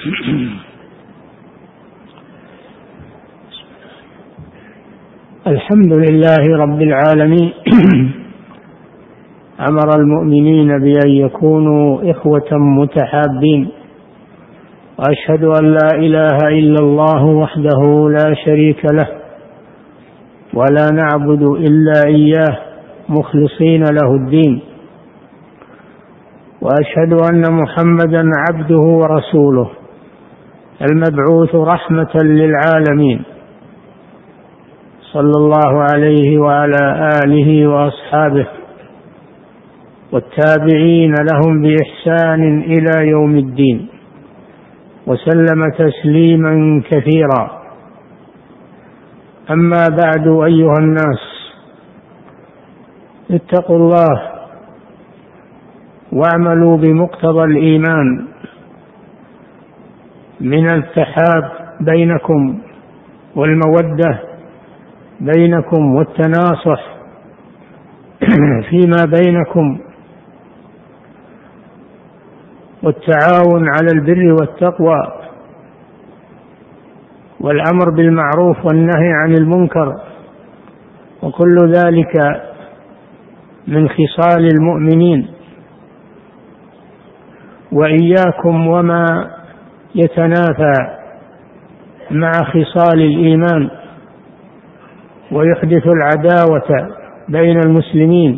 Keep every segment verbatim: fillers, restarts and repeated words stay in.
الحمد لله رب العالمين. أمر المؤمنين بأن يكونوا إخوة متحابين، وأشهد أن لا إله إلا الله وحده لا شريك له، ولا نعبد إلا إياه مخلصين له الدين، وأشهد أن محمدا عبده ورسوله المبعوث رحمة للعالمين، صلى الله عليه وعلى آله وأصحابه والتابعين لهم بإحسان إلى يوم الدين، وسلم تسليما كثيرا. أما بعد، أيها الناس، اتقوا الله واعملوا بمقتضى الإيمان من التحاب بينكم والمودة بينكم والتناصح فيما بينكم والتعاون على البر والتقوى والأمر بالمعروف والنهي عن المنكر، وكل ذلك من خصال المؤمنين. وإياكم وما يتنافى مع خصال الإيمان ويحدث العداوة بين المسلمين.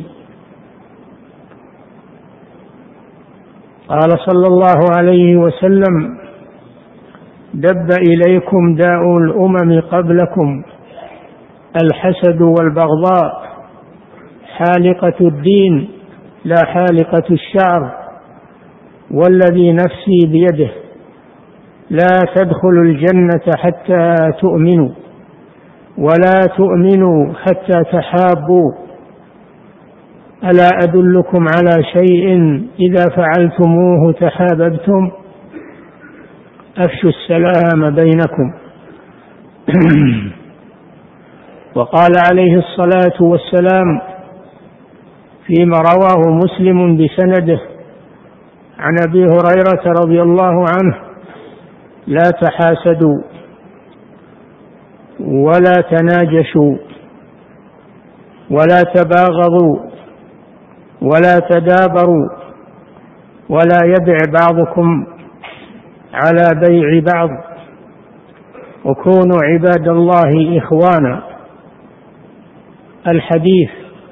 قال صلى الله عليه وسلم: دب إليكم داء الأمم قبلكم الحسد والبغضاء، حالقة الدين لا حالقة الشعر، والذي نفسي بيده لا تدخلوا الجنة حتى تؤمنوا، ولا تؤمنوا حتى تحابوا، ألا أدلكم على شيء إذا فعلتموه تحاببتم؟ أفشوا السلام بينكم. وقال عليه الصلاة والسلام فيما رواه مسلم بسنده عن أبي هريرة رضي الله عنه: لا تحاسدوا ولا تناجشوا ولا تباغضوا ولا تدابروا، ولا يبع بعضكم على بيع بعض، وكونوا عباد الله إخوانا. الحديث.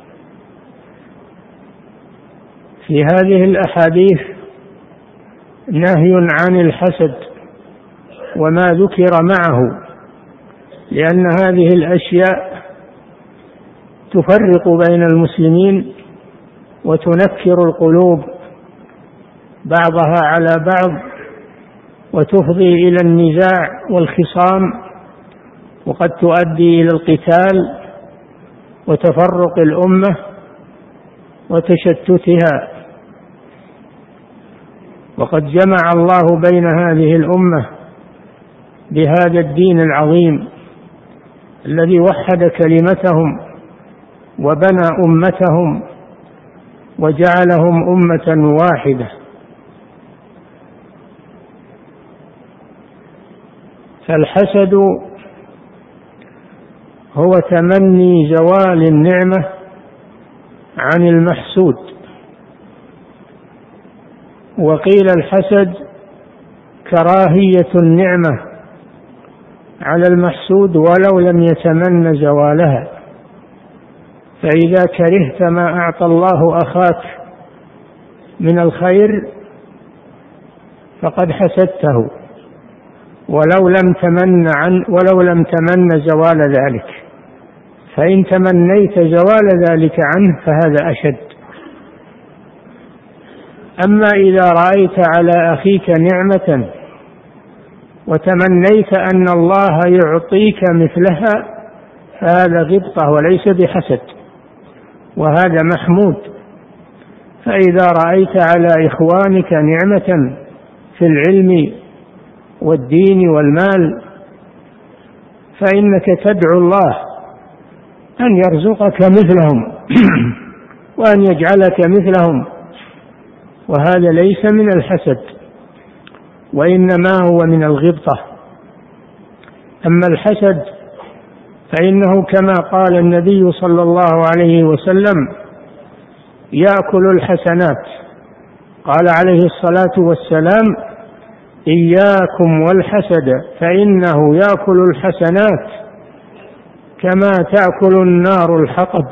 في هذه الأحاديث نهي عن الحسد وما ذكر معه، لأن هذه الأشياء تفرق بين المسلمين وتنكر القلوب بعضها على بعض، وتفضي إلى النزاع والخصام، وقد تؤدي إلى القتال وتفرق الأمة وتشتتها. وقد جمع الله بين هذه الأمة بهذا الدين العظيم الذي وحد كلمتهم وبنى أمتهم وجعلهم أمة واحدة. فالحسد هو تمني زوال النعمة عن المحسود، وقيل الحسد كراهية النعمة على المحسود ولو لم يتمنى زوالها. فإذا كرهت ما أعطى الله أخاك من الخير فقد حسدته ولو لم تمن عن ولو لم تمن زوال ذلك، فإن تمنيت زوال ذلك عنه فهذا أشد. أما إذا رأيت على أخيك نعمة وتمنيت أن الله يعطيك مثلها فهذا غبطة وليس بحسد، وهذا محمود. فإذا رأيت على إخوانك نعمة في العلم والدين والمال فإنك تدعو الله أن يرزقك مثلهم وأن يجعلك مثلهم، وهذا ليس من الحسد. وإنما هو من الغبطة. أما الحسد فإنه كما قال النبي صلى الله عليه وسلم يأكل الحسنات. قال عليه الصلاة والسلام إياكم والحسد فإنه يأكل الحسنات كما تأكل النار الحطب.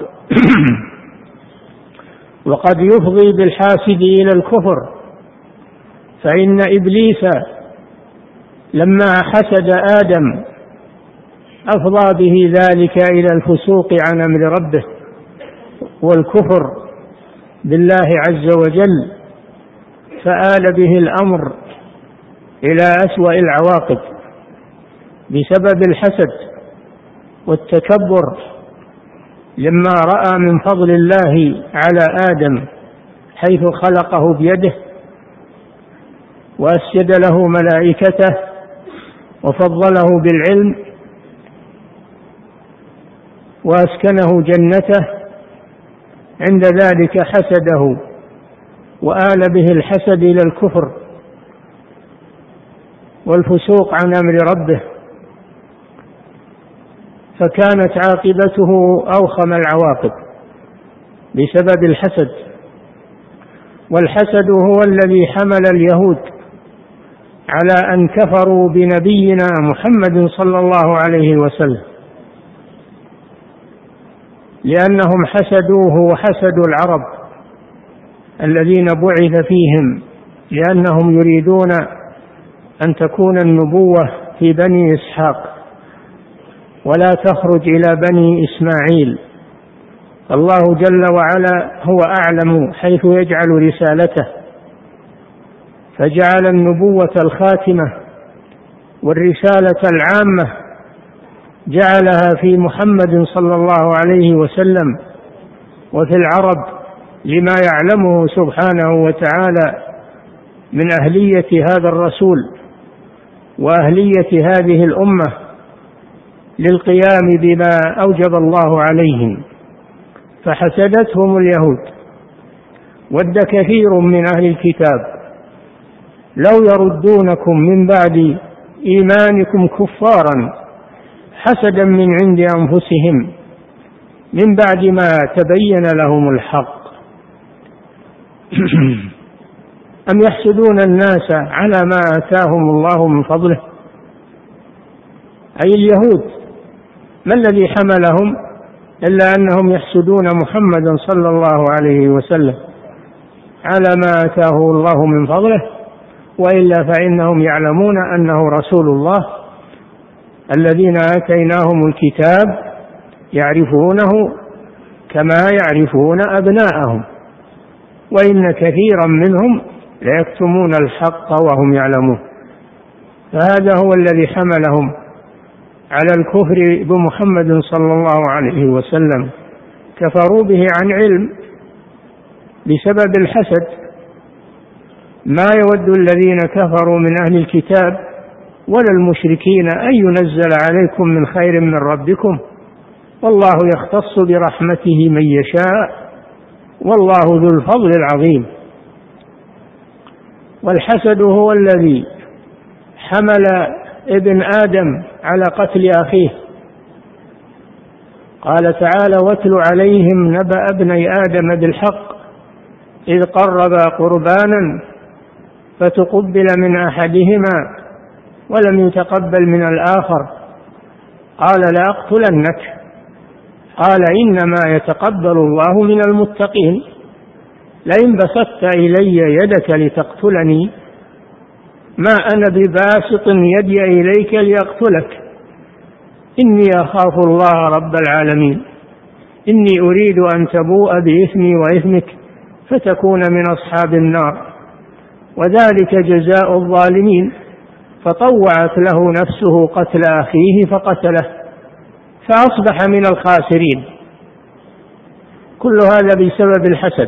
وقد يفضي بالحاسد إلى الكفر، فإن إبليس لما حسد آدم أفضى به ذلك إلى الفسوق عن أمر ربه والكفر بالله عز وجل، فآل به الأمر إلى أسوأ العواقب بسبب الحسد والتكبر لما رأى من فضل الله على آدم حيث خلقه بيده وأسجد له ملائكته وفضله بالعلم وأسكنه جنته. عند ذلك حسده وآل به الحسد إلى الكفر والفسوق عن أمر ربه، فكانت عاقبته أوخم العواقب بسبب الحسد. والحسد هو الذي حمل اليهود على أن كفروا بنبينا محمد صلى الله عليه وسلم، لأنهم حسدوه وحسدوا العرب الذين بعث فيهم، لأنهم يريدون أن تكون النبوة في بني إسحاق ولا تخرج إلى بني إسماعيل. الله جل وعلا هو أعلم حيث يجعل رسالته، فجعل النبوة الخاتمة والرسالة العامة جعلها في محمد صلى الله عليه وسلم وفي العرب لما يعلمه سبحانه وتعالى من أهلية هذا الرسول وأهلية هذه الأمة للقيام بما أوجب الله عليهم. فحسدتهم اليهود. ود كثير من أهل الكتاب لو يردونكم من بعد إيمانكم كفارا حسدا من عند أنفسهم من بعد ما تبين لهم الحق. أم يحسدون الناس على ما آتاهم الله من فضله؟ أي اليهود، ما الذي حملهم إلا أنهم يحسدون محمدا صلى الله عليه وسلم على ما آتاه الله من فضله، وإلا فإنهم يعلمون أنه رسول الله. الذين آتيناهم الكتاب يعرفونه كما يعرفون أبناءهم، وإن كثيرا منهم ليكتمون الحق وهم يعلمون. فهذا هو الذي حملهم على الكفر بمحمد صلى الله عليه وسلم، كفروا به عن علم بسبب الحسد. ما يود الذين كفروا من أهل الكتاب ولا المشركين أن ينزل عليكم من خير من ربكم، والله يختص برحمته من يشاء والله ذو الفضل العظيم. والحسد هو الذي حمل ابن آدم على قتل أخيه. قال تعالى واتل عليهم نبأ ابني آدم بالحق إذ قربا قربانا فتقبل من أحدهما ولم يتقبل من الآخر قال لأقتلنك قال إنما يتقبل الله من المتقين لئن بسطت إلي يدك لتقتلني ما أنا بباسط يدي إليك لأقتلك إني أخاف الله رب العالمين إني أريد أن تبوء بإثمي وإثمك فتكون من أصحاب النار وذلك جزاء الظالمين. فطوعت له نفسه قتل أخيه فقتله فأصبح من الخاسرين. كل هذا بسبب الحسد.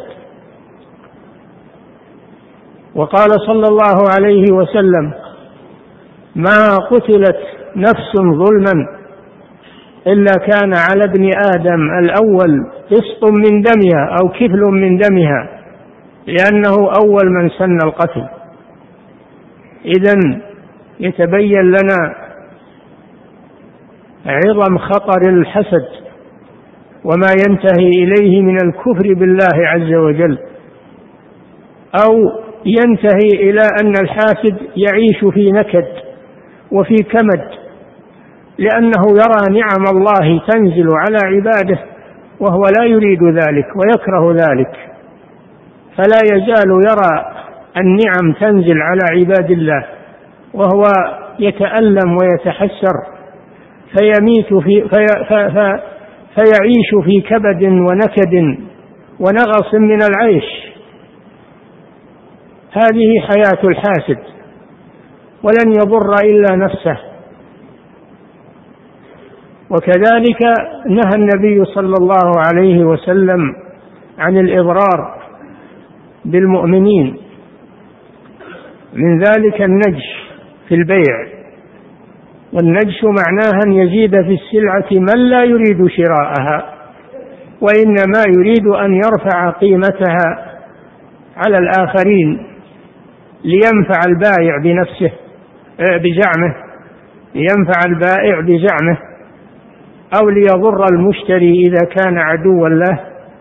وقال صلى الله عليه وسلم ما قتلت نفس ظلما إلا كان على ابن آدم الأول قسط من دمها أو كفل من دمها لأنه أول من سن القتل. إذن يتبين لنا عظم خطر الحسد وما ينتهي إليه من الكفر بالله عز وجل، أو ينتهي إلى أن الحاسد يعيش في نكد وفي كمد، لأنه يرى نعم الله تنزل على عباده وهو لا يريد ذلك ويكره ذلك، فلا يزال يرى النعم تنزل على عباد الله وهو يتألم ويتحسر، فيميت في في في فيعيش في كبد ونكد ونغص من العيش. هذه حياة الحاسد، ولن يضر إلا نفسه. وكذلك نهى النبي صلى الله عليه وسلم عن الإضرار بالمؤمنين، من ذلك النجش في البيع، والنجش معناه أن يزيد في السلعة من لا يريد شراءها وإنما يريد أن يرفع قيمتها على الآخرين لينفع البائع بنفسه بزعمه لينفع البائع بزعمه أو ليضر المشتري إذا كان عدوا له.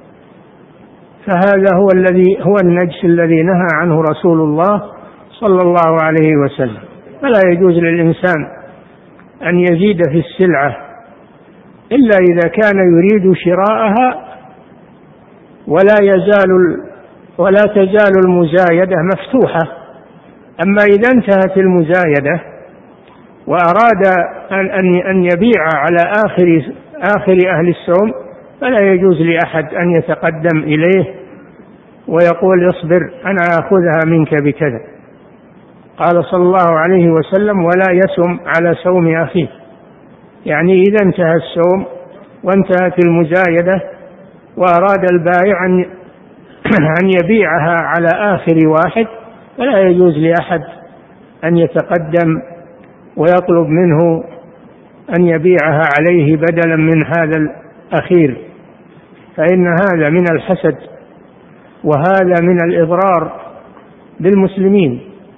فهذا هو الذي هو النجس الذي نهى عنه رسول الله صلى الله عليه وسلم. فلا يجوز للإنسان أن يزيد في السلعة إلا إذا كان يريد شراءها، ولا يزال ولا تزال المزايدة مفتوحة. أما إذا انتهت المزايدة وأراد أن أن يبيع على آخر آخر أهل السوم، فلا يجوز لأحد أن يتقدم إليه ويقول اصبر أنا أخذها منك بكذا. قال صلى الله عليه وسلم ولا يسم على سوم أخيه، يعني إذا انتهى السوم وانتهت المزايدة وأراد البائع أن يبيعها على آخر واحد، فلا يجوز لأحد أن يتقدم ويطلب منه أن يبيعها عليه بدلا من هذا الأخير، فإن هذا من الحسد وهذا من الإضرار بالمسلمين.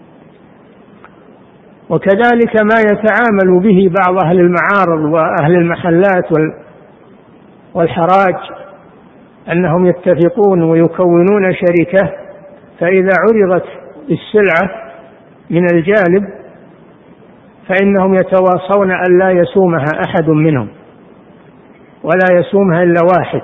وكذلك ما يتعامل به بعض أهل المعارض وأهل المحلات والحراج، أنهم يتفقون ويكونون شركة، فإذا عرضت السلعة من الجالب فإنهم يتواصون أن لا يسومها أحد منهم ولا يسومها إلا واحد،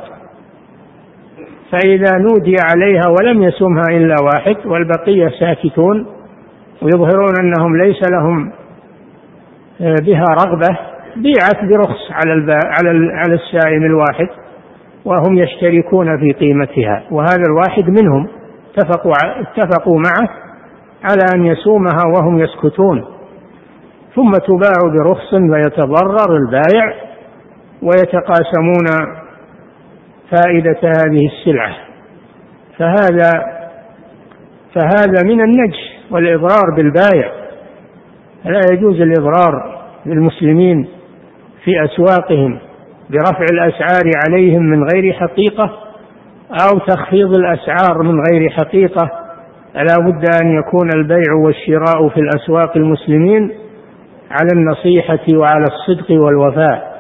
فإذا نودي عليها ولم يسومها إلا واحد والبقية ساكتون ويظهرون أنهم ليس لهم بها رغبة، بيعت برخص على على السائم الواحد وهم يشتركون في قيمتها، وهذا الواحد منهم اتفقوا اتفقوا معه على أن يسومها وهم يسكتون، ثم تباع برخص ويتضرر البائع ويتقاسمون فائدة هذه السلعة. فهذا فهذا من النجش والإضرار بالبائع. لا يجوز الإضرار بالمسلمين في أسواقهم برفع الأسعار عليهم من غير حقيقة أو تخفيض الأسعار من غير حقيقة. لا بد أن يكون البيع والشراء في الأسواق المسلمين على النصيحة وعلى الصدق والوفاء.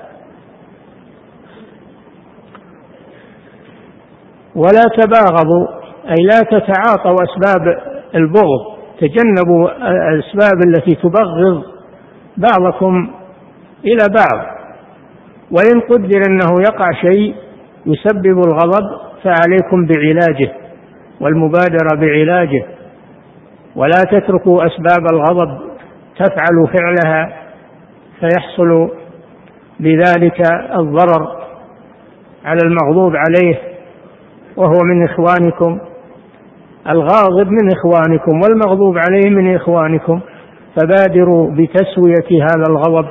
ولا تباغضوا، أي لا تتعاطوا أسباب البغض، تجنبوا الأسباب التي تبغض بعضكم إلى بعض. وإن قدر أنه يقع شيء يسبب الغضب فعليكم بعلاجه والمبادرة بعلاجه، ولا تتركوا أسباب الغضب تفعل فعلها فيحصل بذلك الضرر على المغضوب عليه وهو من إخوانكم. الغاضب من إخوانكم والمغضوب عليه من إخوانكم، فبادروا بتسوية هذا الغضب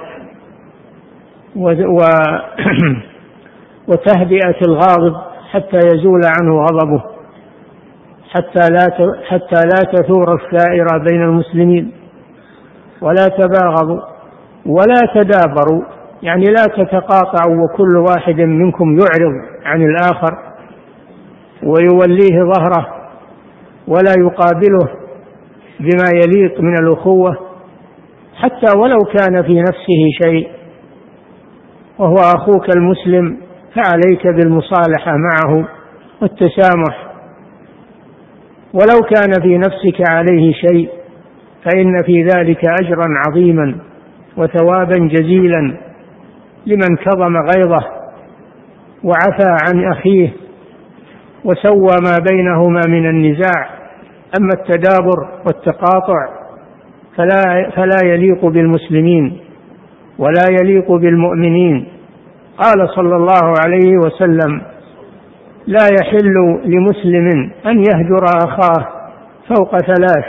وتهدئة الغاضب حتى يزول عنه غضبه، حتى لا حتى لا تثور الثائرة بين المسلمين. ولا تباغضوا ولا تدابروا، يعني لا تتقاطعوا وكل واحد منكم يعرض عن الآخر ويوليه ظهره ولا يقابله بما يليق من الأخوة، حتى ولو كان في نفسه شيء وهو أخوك المسلم فعليك بالمصالحة معه والتسامح، ولو كان في نفسك عليه شيء فإن في ذلك أجرا عظيما وثوابا جزيلا لمن كظم غيظه وعفى عن أخيه وسوى ما بينهما من النزاع. أما التدابر والتقاطع فلا, فلا يليق بالمسلمين ولا يليق بالمؤمنين. قال صلى الله عليه وسلم: لا يحل لمسلم أن يهجر أخاه فوق ثلاث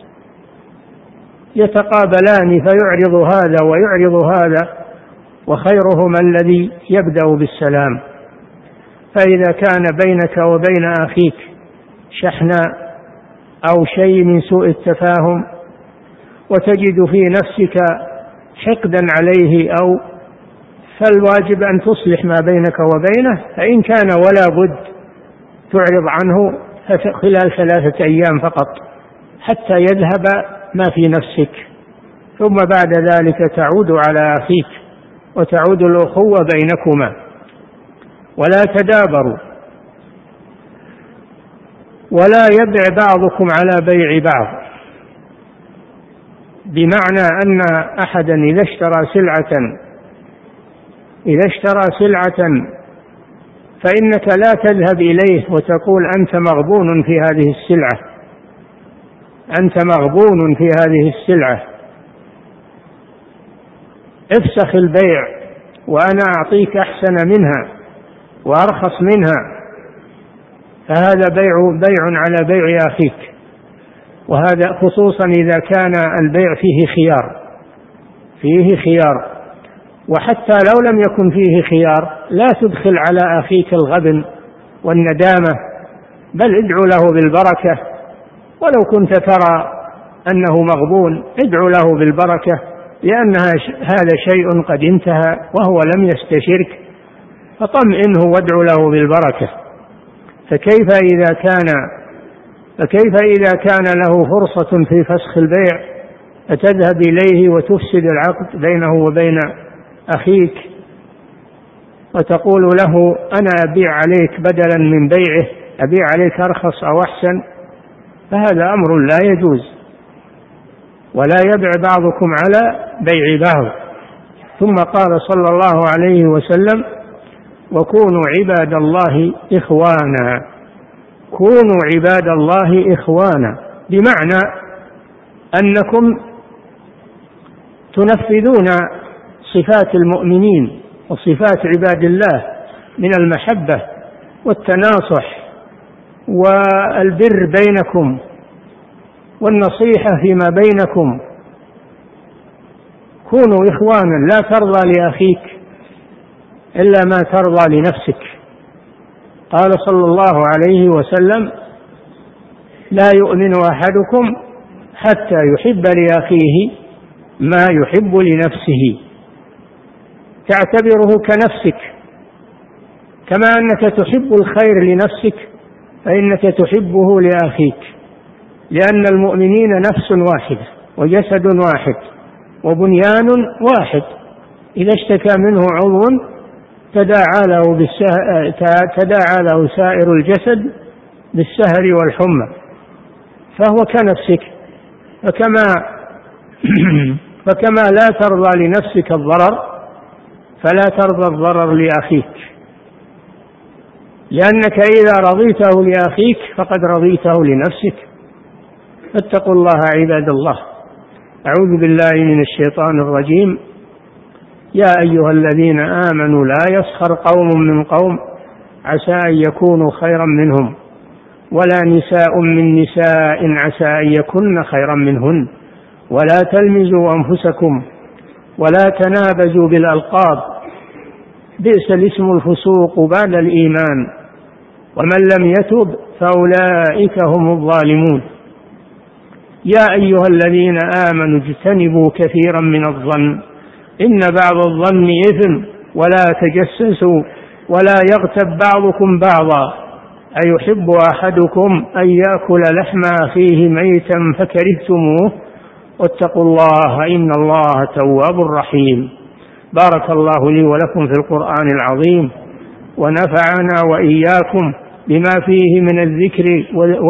يتقابلان فيعرض هذا ويعرض هذا وخيرهما الذي يبدأ بالسلام. فإذا كان بينك وبين أخيك شحناء أو شيء من سوء التفاهم وتجد في نفسك حقدا عليه أو فالواجب أن تصلح ما بينك وبينه، فإن كان ولا بد تعرض عنه خلال ثلاثة أيام فقط حتى يذهب ما في نفسك، ثم بعد ذلك تعود على أخيك وتعود الأخوة بينكما. ولا تدابروا ولا يبع بعضكم على بيع بعض، بمعنى أن أحدا إذا اشترى سلعة إذا اشترى سلعة فإنك لا تذهب إليه وتقول أنت مغبون في هذه السلعة أنت مغبون في هذه السلعة افسخ البيع وأنا أعطيك أحسن منها وأرخص منها، فهذا بيع بيع على بيع أخيك. وهذا خصوصا إذا كان البيع فيه خيار فيه خيار وحتى لو لم يكن فيه خيار لا تدخل على أخيك الغبن والندامة، بل ادعو له بالبركة، ولو كنت ترى أنه مغبون ادعو له بالبركة، لأن هذا شيء قد انتهى وهو لم يستشرك، فطمئنه وادعو له بالبركة. فكيف إذا كان فكيف إذا كان له فرصة في فسخ البيع فتذهب إليه وتفسد العقد بينه وبين أخيك وتقول له أنا أبيع عليك بدلا من بيعه، أبيع عليك أرخص أو أحسن، فهذا أمر لا يجوز. ولا يبع بعضكم على بيع بعض. ثم قال صلى الله عليه وسلم: وكونوا عباد الله إخوانا. كونوا عباد الله إخوانا بمعنى أنكم تنفذون صفات المؤمنين وصفات عباد الله من المحبة والتناصح والبر بينكم والنصيحة فيما بينكم. كونوا إخوانا، لا ترضى لأخيك إلا ما ترضى لنفسك. قال صلى الله عليه وسلم: لا يؤمن أحدكم حتى يحب لأخيه ما يحب لنفسه. تعتبره كنفسك، كما أنك تحب الخير لنفسك فإنك تحبه لأخيك، لأن المؤمنين نفس واحدة وجسد واحد وبنيان واحد، إذا اشتكى منه عضو تداعى له, تداعى له سائر الجسد بالسهر والحمى، فهو كنفسك. فكما, فكما لا ترضى لنفسك الضرر فلا ترضى الضرر لأخيك، لأنك إذا رضيته لأخيك فقد رضيته لنفسك. فاتقوا الله عباد الله. أعوذ بالله من الشيطان الرجيم. يا أيها الذين آمنوا لا يسخر قوم من قوم عسى أن يكونوا خيرا منهم ولا نساء من نساء عسى أن يكن خيرا منهن ولا تلمزوا أنفسكم ولا تنابزوا بالألقاب بئس الاسم الفسوق بعد الإيمان ومن لم يتب فأولئك هم الظالمون. يا أيها الذين آمنوا اجتنبوا كثيرا من الظن إن بعض الظن إثم ولا تجسسوا ولا يغتب بعضكم بعضا أيحب أحدكم أن يأكل لحم أخيه ميتا فكرهتموه واتقوا الله إن الله تواب رحيم. بارك الله لي ولكم في القرآن العظيم، ونفعنا وإياكم بما فيه من الذكر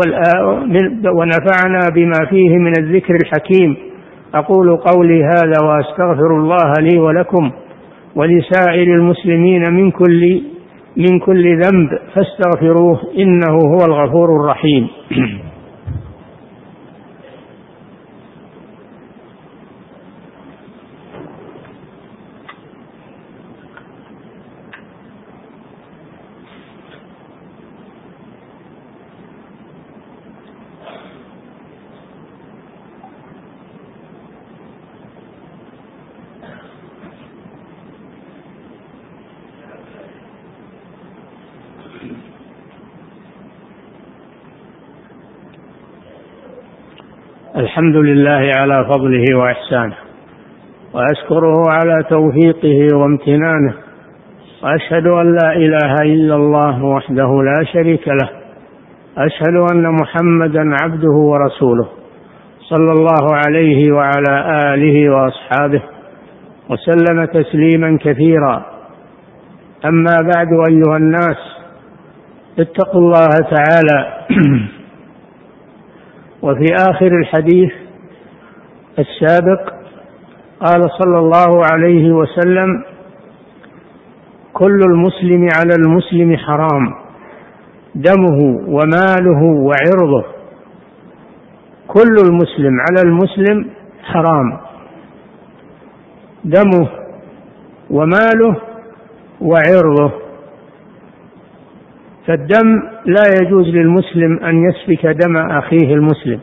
ونفعنا بما فيه من الذكر الحكيم. أقول قولي هذا وأستغفر الله لي ولكم ولسائر المسلمين من كل من كل ذنب فاستغفروه إنه هو الغفور الرحيم. الحمد لله على فضله وإحسانه، وأشكره على توفيقه وامتنانه، وأشهد أن لا إله إلا الله وحده لا شريك له، أشهد أن محمدا عبده ورسوله صلى الله عليه وعلى آله وأصحابه وسلم تسليما كثيرا. أما بعد، أيها الناس، اتقوا الله تعالى. وفي آخر الحديث السابق قال صلى الله عليه وسلم: كل المسلم على المسلم حرام، دمه وماله وعرضه. كل المسلم على المسلم حرام، دمه وماله وعرضه. فالدم لا يجوز للمسلم أن يسفك دم أخيه المسلم،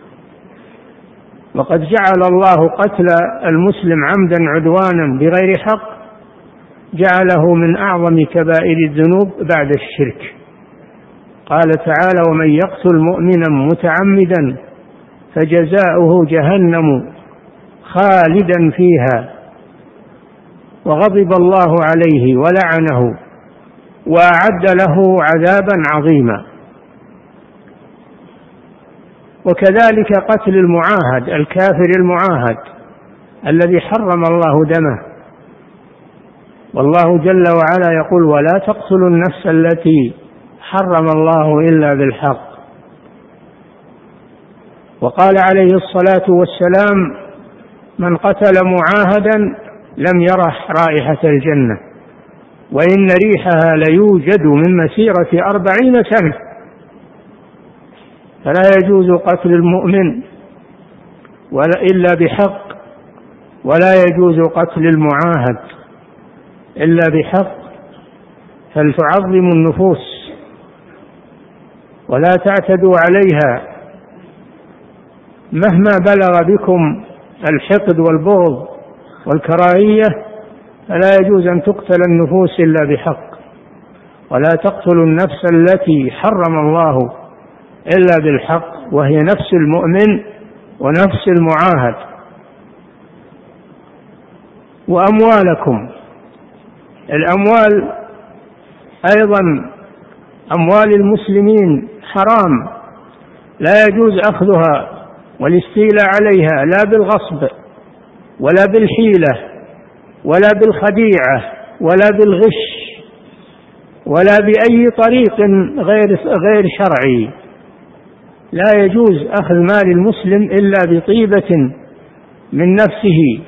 وقد جعل الله قتل المسلم عمدا عدوانا بغير حق جعله من أعظم كبائر الذنوب بعد الشرك. قال تعالى: ومن يقتل مؤمنا متعمدا فجزاؤه جهنم خالدا فيها وغضب الله عليه ولعنه وأعد له عذابا عظيما. وكذلك قتل المعاهد، الكافر المعاهد الذي حرم الله دمه، والله جل وعلا يقول: ولا تقتلوا النفس التي حرم الله إلا بالحق. وقال عليه الصلاة والسلام: من قتل معاهدا لم يرح رائحة الجنة، وإن ريحها ليوجد من مسيرة أربعين سنة. فلا يجوز قتل المؤمن ولا إلا بحق، ولا يجوز قتل المعاهد إلا بحق. فلتعظموا النفوس ولا تعتدوا عليها، مهما بلغ بكم الحقد والبغض والكراهية فلا يجوز أن تقتل النفوس إلا بحق. ولا تقتلوا النفس التي حرم الله إلا بالحق، وهي نفس المؤمن ونفس المعاهد. وأموالكم، الأموال أيضا أموال المسلمين حرام، لا يجوز أخذها والاستيلاء عليها، لا بالغصب ولا بالحيلة ولا بالخديعة ولا بالغش ولا بأي طريق غير غير شرعي. لا يجوز أخذ مال المسلم إلا بطيبة من نفسه،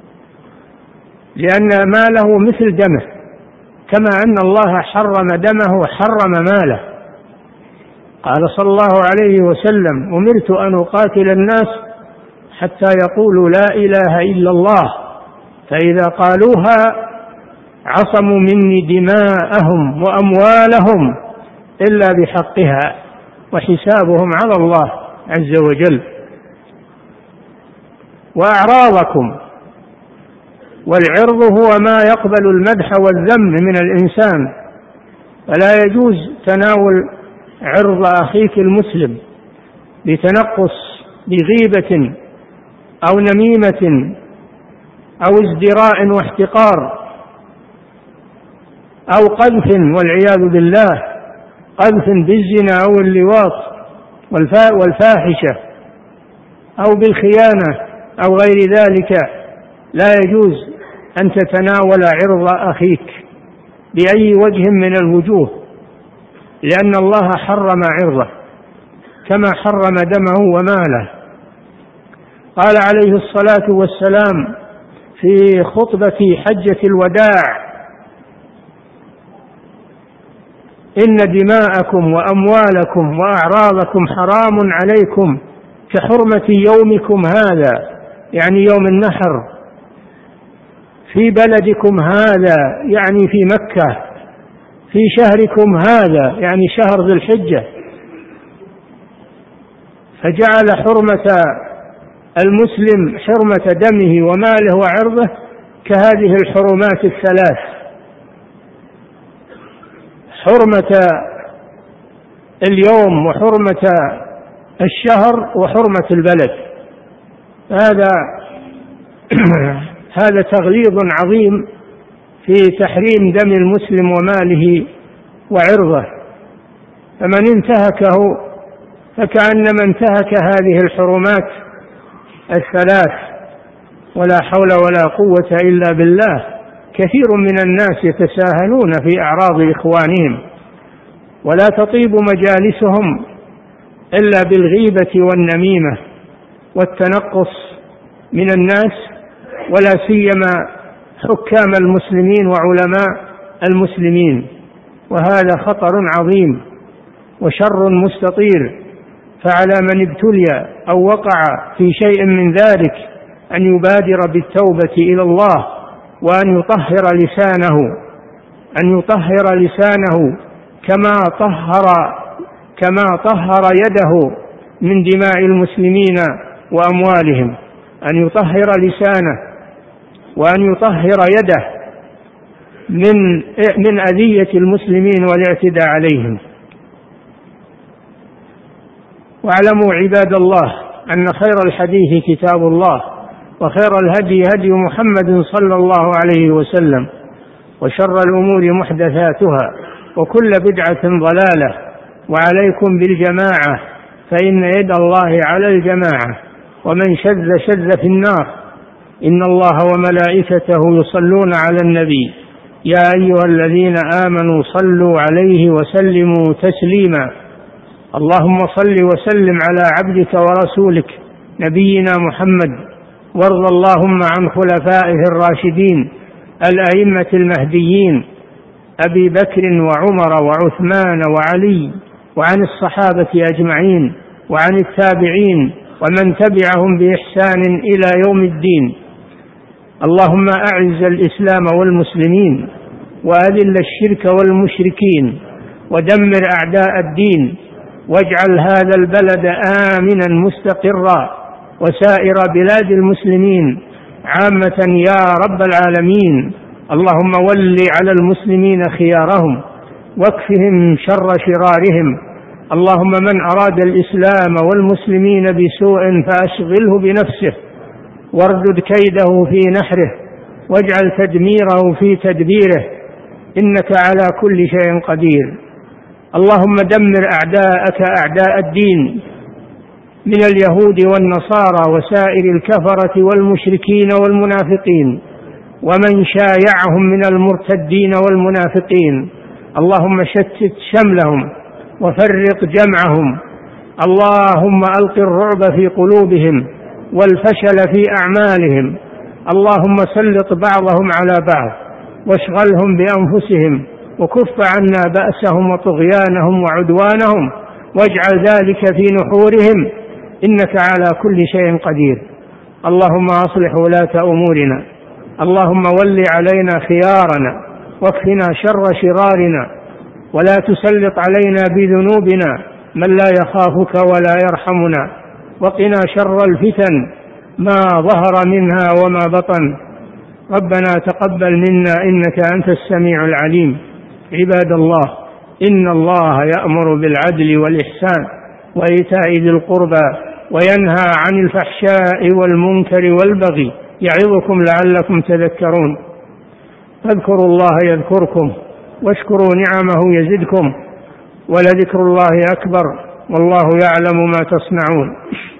لأن ماله مثل دمه، كما أن الله حرم دمه حرم ماله. قال صلى الله عليه وسلم: أمرت أن أقاتل الناس حتى يقولوا لا إله إلا الله، فإذا قالوها عصموا مني دماءهم وأموالهم إلا بحقها وحسابهم على الله عز وجل. وأعراضكم، والعرض هو ما يقبل المدح والذم من الإنسان، فلا يجوز تناول عرض أخيك المسلم بتنقص، بغيبة أو نميمة أو ازدراء واحتقار أو قذف والعياذ بالله. قذف بالزنا أو اللواط والفاحشة أو بالخيانة أو غير ذلك، لا يجوز أن تتناول عرض أخيك بأي وجه من الوجوه، لأن الله حرم عرضه كما حرم دمه وماله. قال عليه الصلاة والسلام في خطبة حجة الوداع: إن دماءكم وأموالكم وأعراضكم حرام عليكم كحرمة يومكم هذا، يعني يوم النحر، في بلدكم هذا، يعني في مكة، في شهركم هذا، يعني شهر ذي الحجة. فجعل حرمة المسلم حرمة دمه وماله وعرضه كهذه الحرمات الثلاث: حرمة اليوم وحرمة الشهر وحرمة البلد. هذا هذا تغليظ عظيم في تحريم دم المسلم وماله وعرضه، فمن انتهكه فكأنما انتهك هذه الحرمات الثلاث. ولا حول ولا قوة إلا بالله. كثير من الناس يتساهلون في أعراض إخوانهم، ولا تطيب مجالسهم إلا بالغيبة والنميمة والتنقص من الناس، ولا سيما حكام المسلمين وعلماء المسلمين. وهذا خطر عظيم وشر مستطير، فعلى من ابتلي أو وقع في شيء من ذلك أن يبادر بالتوبة إلى الله، وأن يطهر لسانه أن يطهر لسانه كما طهر كما طهر يده من دماء المسلمين وأموالهم، أن يطهر لسانه وأن يطهر يده من من أذية المسلمين والاعتداء عليهم. واعلموا عباد الله أن خير الحديث كتاب الله، وخير الهدي هدي محمد صلى الله عليه وسلم، وشر الأمور محدثاتها، وكل بدعة ضلالة. وعليكم بالجماعة، فإن يد الله على الجماعة، ومن شذ شذ في النار. إن الله وملائكته يصلون على النبي، يا أيها الذين آمنوا صلوا عليه وسلموا تسليما. اللهم صل وسلم على عبدك ورسولك نبينا محمد، وارض اللهم عن خلفائه الراشدين الأئمة المهديين أبي بكر وعمر وعثمان وعلي، وعن الصحابة أجمعين، وعن التابعين ومن تبعهم بإحسان إلى يوم الدين. اللهم أعز الإسلام والمسلمين، وأذل الشرك والمشركين، ودمر أعداء الدين، واجعل هذا البلد آمنا مستقرا، وسائر بلاد المسلمين عامة يا رب العالمين. اللهم ول على المسلمين خيارهم، واكفهم شر شرارهم. اللهم من أراد الإسلام والمسلمين بسوء فأشغله بنفسه، واردد كيده في نحره، واجعل تدميره في تدبيره، إنك على كل شيء قدير. اللهم دمر أعداءك أعداء الدين من اليهود والنصارى وسائر الكفرة والمشركين والمنافقين، ومن شايعهم من المرتدين والمنافقين. اللهم شتت شملهم وفرق جمعهم. اللهم ألق الرعب في قلوبهم والفشل في أعمالهم. اللهم سلط بعضهم على بعض واشغلهم بأنفسهم، وكف عنا بأسهم وطغيانهم وعدوانهم، واجعل ذلك في نحورهم، إنك على كل شيء قدير. اللهم أصلح ولاة أمورنا. اللهم ول علينا خيارنا، واكفنا شر شرارنا، ولا تسلط علينا بذنوبنا من لا يخافك ولا يرحمنا. وقنا شر الفتن ما ظهر منها وما بطن. ربنا تقبل منا إنك أنت السميع العليم. عباد الله، إن الله يأمر بالعدل والإحسان وإيتاء ذي القربى، وينهى عن الفحشاء والمنكر والبغي، يعظكم لعلكم تذكرون. فاذكروا الله يذكركم، واشكروا نعمه يزدكم، ولذكر الله أكبر، والله يعلم ما تصنعون.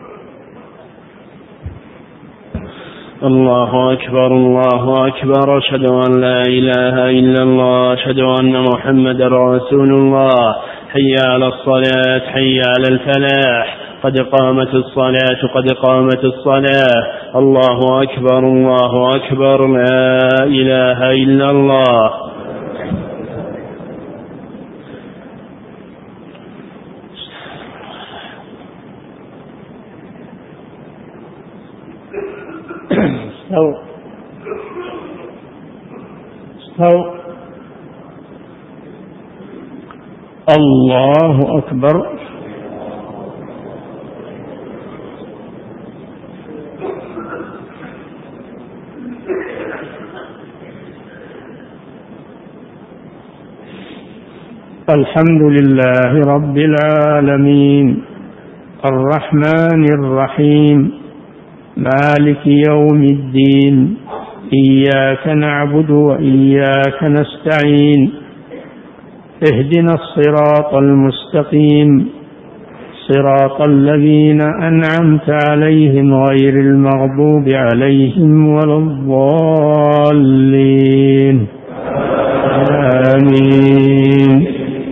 الله أكبر الله أكبر، أشهد أن لا إله إلا الله، أشهد أن محمدا رسول الله، حي على الصلاة حي على الفلاح، قد قامت الصلاة قد قامت الصلاة، الله أكبر الله أكبر، لا إله إلا الله. استو استو الله أكبر. الحمد لله رب العالمين، الرحمن الرحيم، مالك يوم الدين، إياك نعبد وإياك نستعين، اهدنا الصراط المستقيم، صراط الذين أنعمت عليهم غير المغضوب عليهم ولا الضالين، آمين.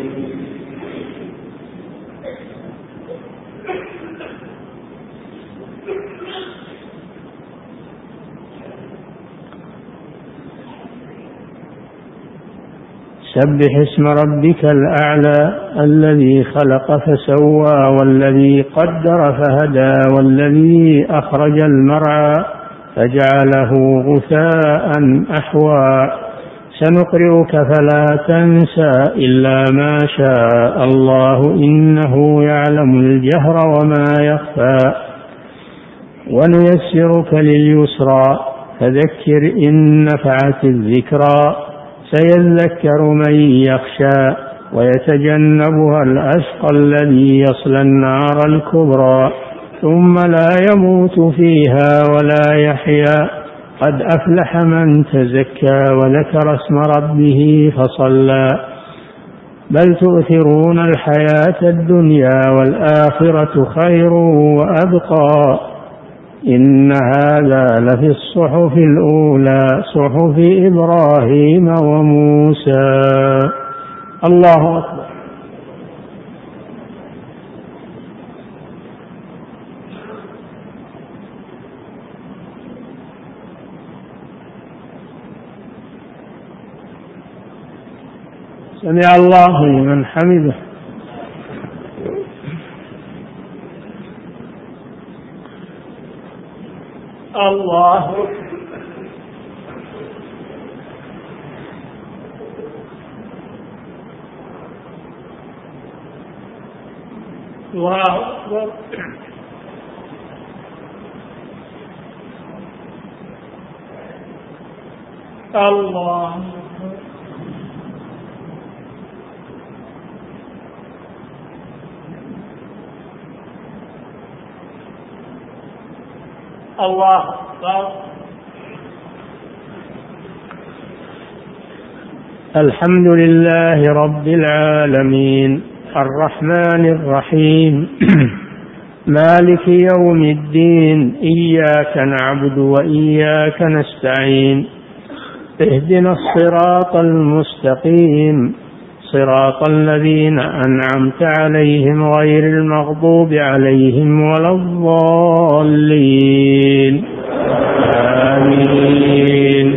سبح اسم ربك الأعلى الذي خلق فسوى والذي قدر فهدى والذي أخرج المرعى فجعله غثاء أحوى سنقرئك فلا تنسى إلا ما شاء الله إنه يعلم الجهر وما يخفى ونيسرك لليسرى فذكر إن نفعت الذكرى سيذكر من يخشى ويتجنبها الأشقى الذي يصلى النار الكبرى ثم لا يموت فيها ولا يحيا قد أفلح من تزكى وذكر اسم ربه فصلى بل تؤثرون الحياة الدنيا والآخرة خير وأبقى إن هذا لفي الصحف الأولى صحف إبراهيم وموسى. الله أكبر. سمع الله لمن حمده. الله الله أكبر. الله الله أكبر. الحمد لله رب العالمين الرحمن الرحيم مالك يوم الدين إياك نعبد وإياك نستعين اهدنا الصراط المستقيم صراط الذين أنعمت عليهم غير المغضوب عليهم ولا الضالين، آمين.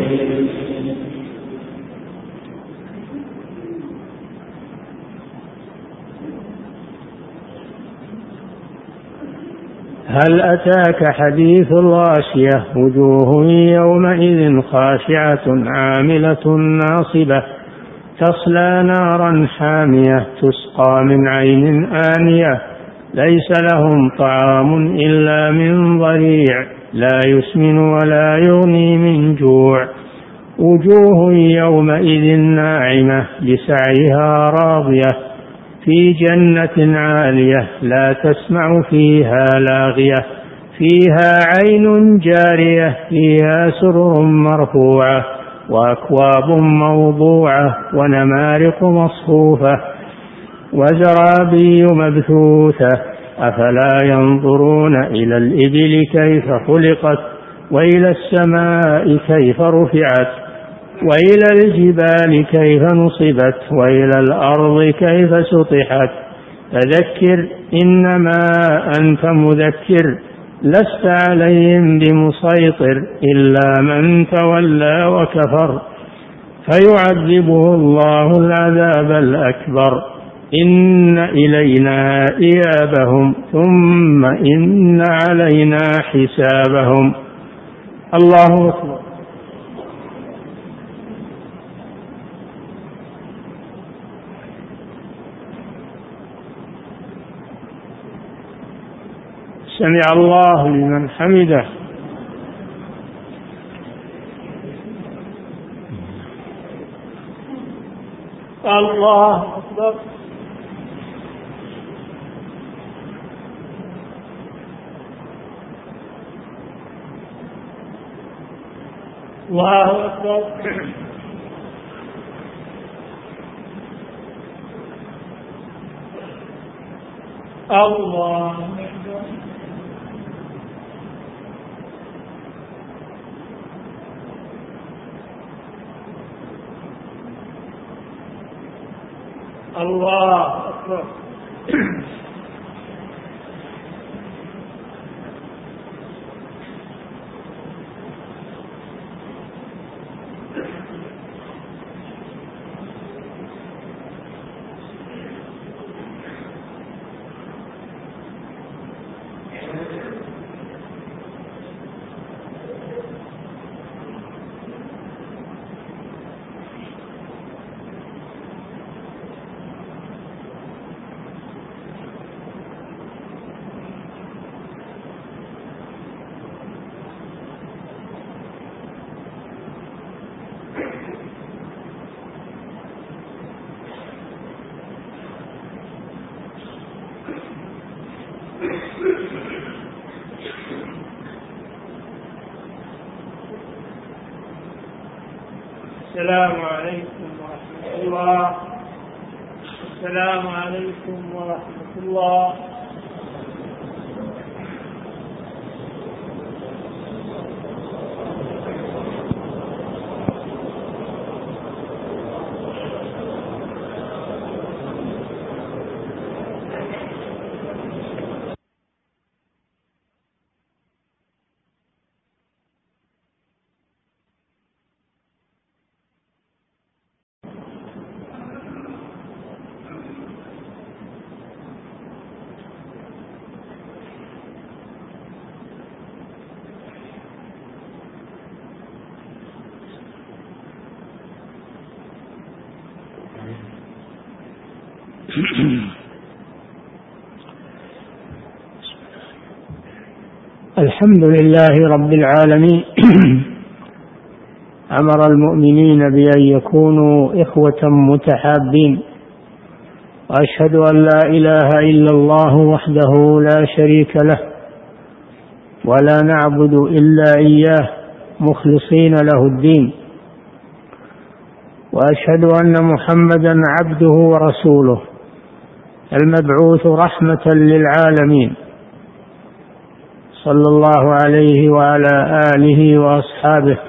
هل أتاك حديث الغاشية وجوه يومئذ خاشعة عاملة ناصبة تصلى نارا حامية تسقى من عين آنية ليس لهم طعام إلا من ضريع لا يسمن ولا يغني من جوع وجوه يومئذ ناعمة لسعيها راضية في جنة عالية لا تسمع فيها لاغية فيها عين جارية فيها سرر مرفوعة وأكواب موضوعة ونمارق مصفوفة وزرابي مبثوثة أفلا ينظرون إلى الإبل كيف خلقت وإلى السماء كيف رفعت وإلى الجبال كيف نصبت وإلى الأرض كيف سطحت فذكر إنما أنت مذكر لست عليهم بمسيطر إلا من تولى وكفر فيعذبه الله العذاب الأكبر إن إلينا إيابهم ثم إن علينا حسابهم. الله أكبر. سمع الله لمن حمده. الله أكبر. الله أكبر. الله أكبر. الله أكبر. السلام عليكم ورحمة الله. السلام عليكم ورحمة الله. الحمد لله رب العالمين. أمر المؤمنين بأن يكونوا إخوة متحابين، وأشهد أن لا إله إلا الله وحده لا شريك له، ولا نعبد إلا إياه مخلصين له الدين، وأشهد أن محمدا عبده ورسوله المبعوث رحمة للعالمين، صلى الله عليه وعلى آله وأصحابه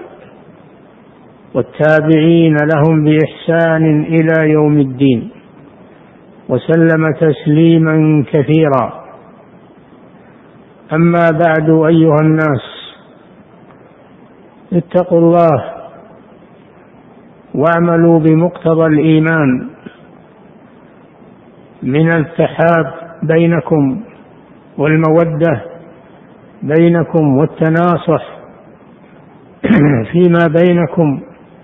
والتابعين لهم بإحسان إلى يوم الدين، وسلم تسليما كثيرا. أما بعد، أيها الناس، اتقوا الله واعملوا بمقتضى الإيمان من التحاب بينكم والمودة بينكم والتناصح فيما بينكم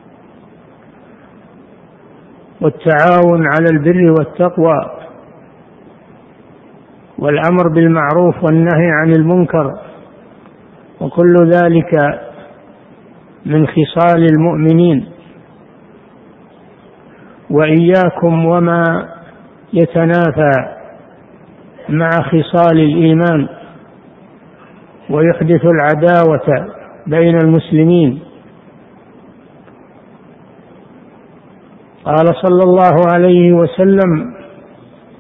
والتعاون على البر والتقوى والأمر بالمعروف والنهي عن المنكر، وكل ذلك من خصال المؤمنين. وإياكم وما يتنافى مع خصال الإيمان ويحدث العداوة بين المسلمين. قال صلى الله عليه وسلم: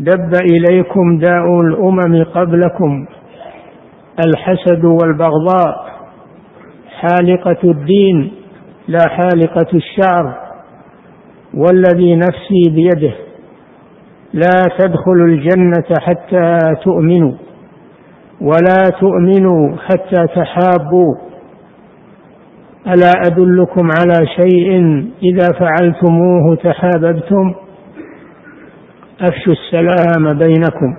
دب إليكم داء الأمم قبلكم الحسد والبغضاء، حالقة الدين لا حالقة الشعر، والذي نفسي بيده لا تدخلوا الجنة حتى تؤمنوا ولا تؤمنوا حتى تحابوا، ألا أدلكم على شيء إذا فعلتموه تحاببتم؟ أفشوا السلام بينكم.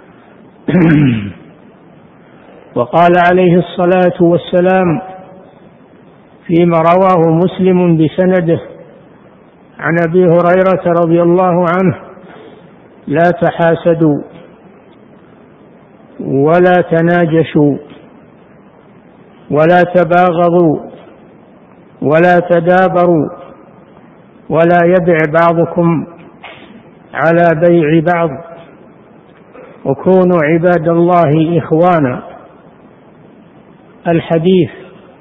وقال عليه الصلاة والسلام فيما رواه مسلم بسنده عن أبي هريرة رضي الله عنه: لا تحاسدوا ولا تناجشوا ولا تباغضوا ولا تدابروا ولا يبع بعضكم على بيع بعض، وكونوا عباد الله إخوانا. الحديث.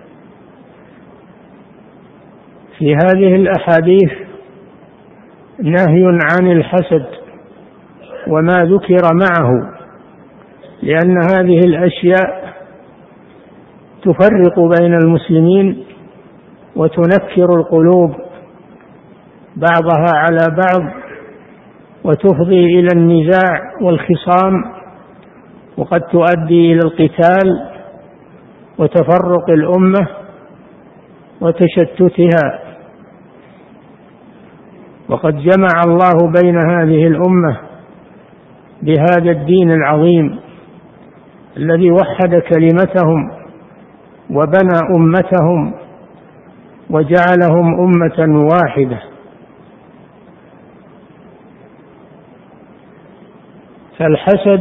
في هذه الأحاديث نهي عن الحسد وما ذكر معه، لأن هذه الأشياء تفرق بين المسلمين وتنكر القلوب بعضها على بعض، وتفضي إلى النزاع والخصام، وقد تؤدي إلى القتال وتفرق الأمة وتشتتها. وقد جمع الله بين هذه الأمة بهذا الدين العظيم الذي وحد كلمتهم وبنى أمتهم وجعلهم أمة واحدة. فالحسد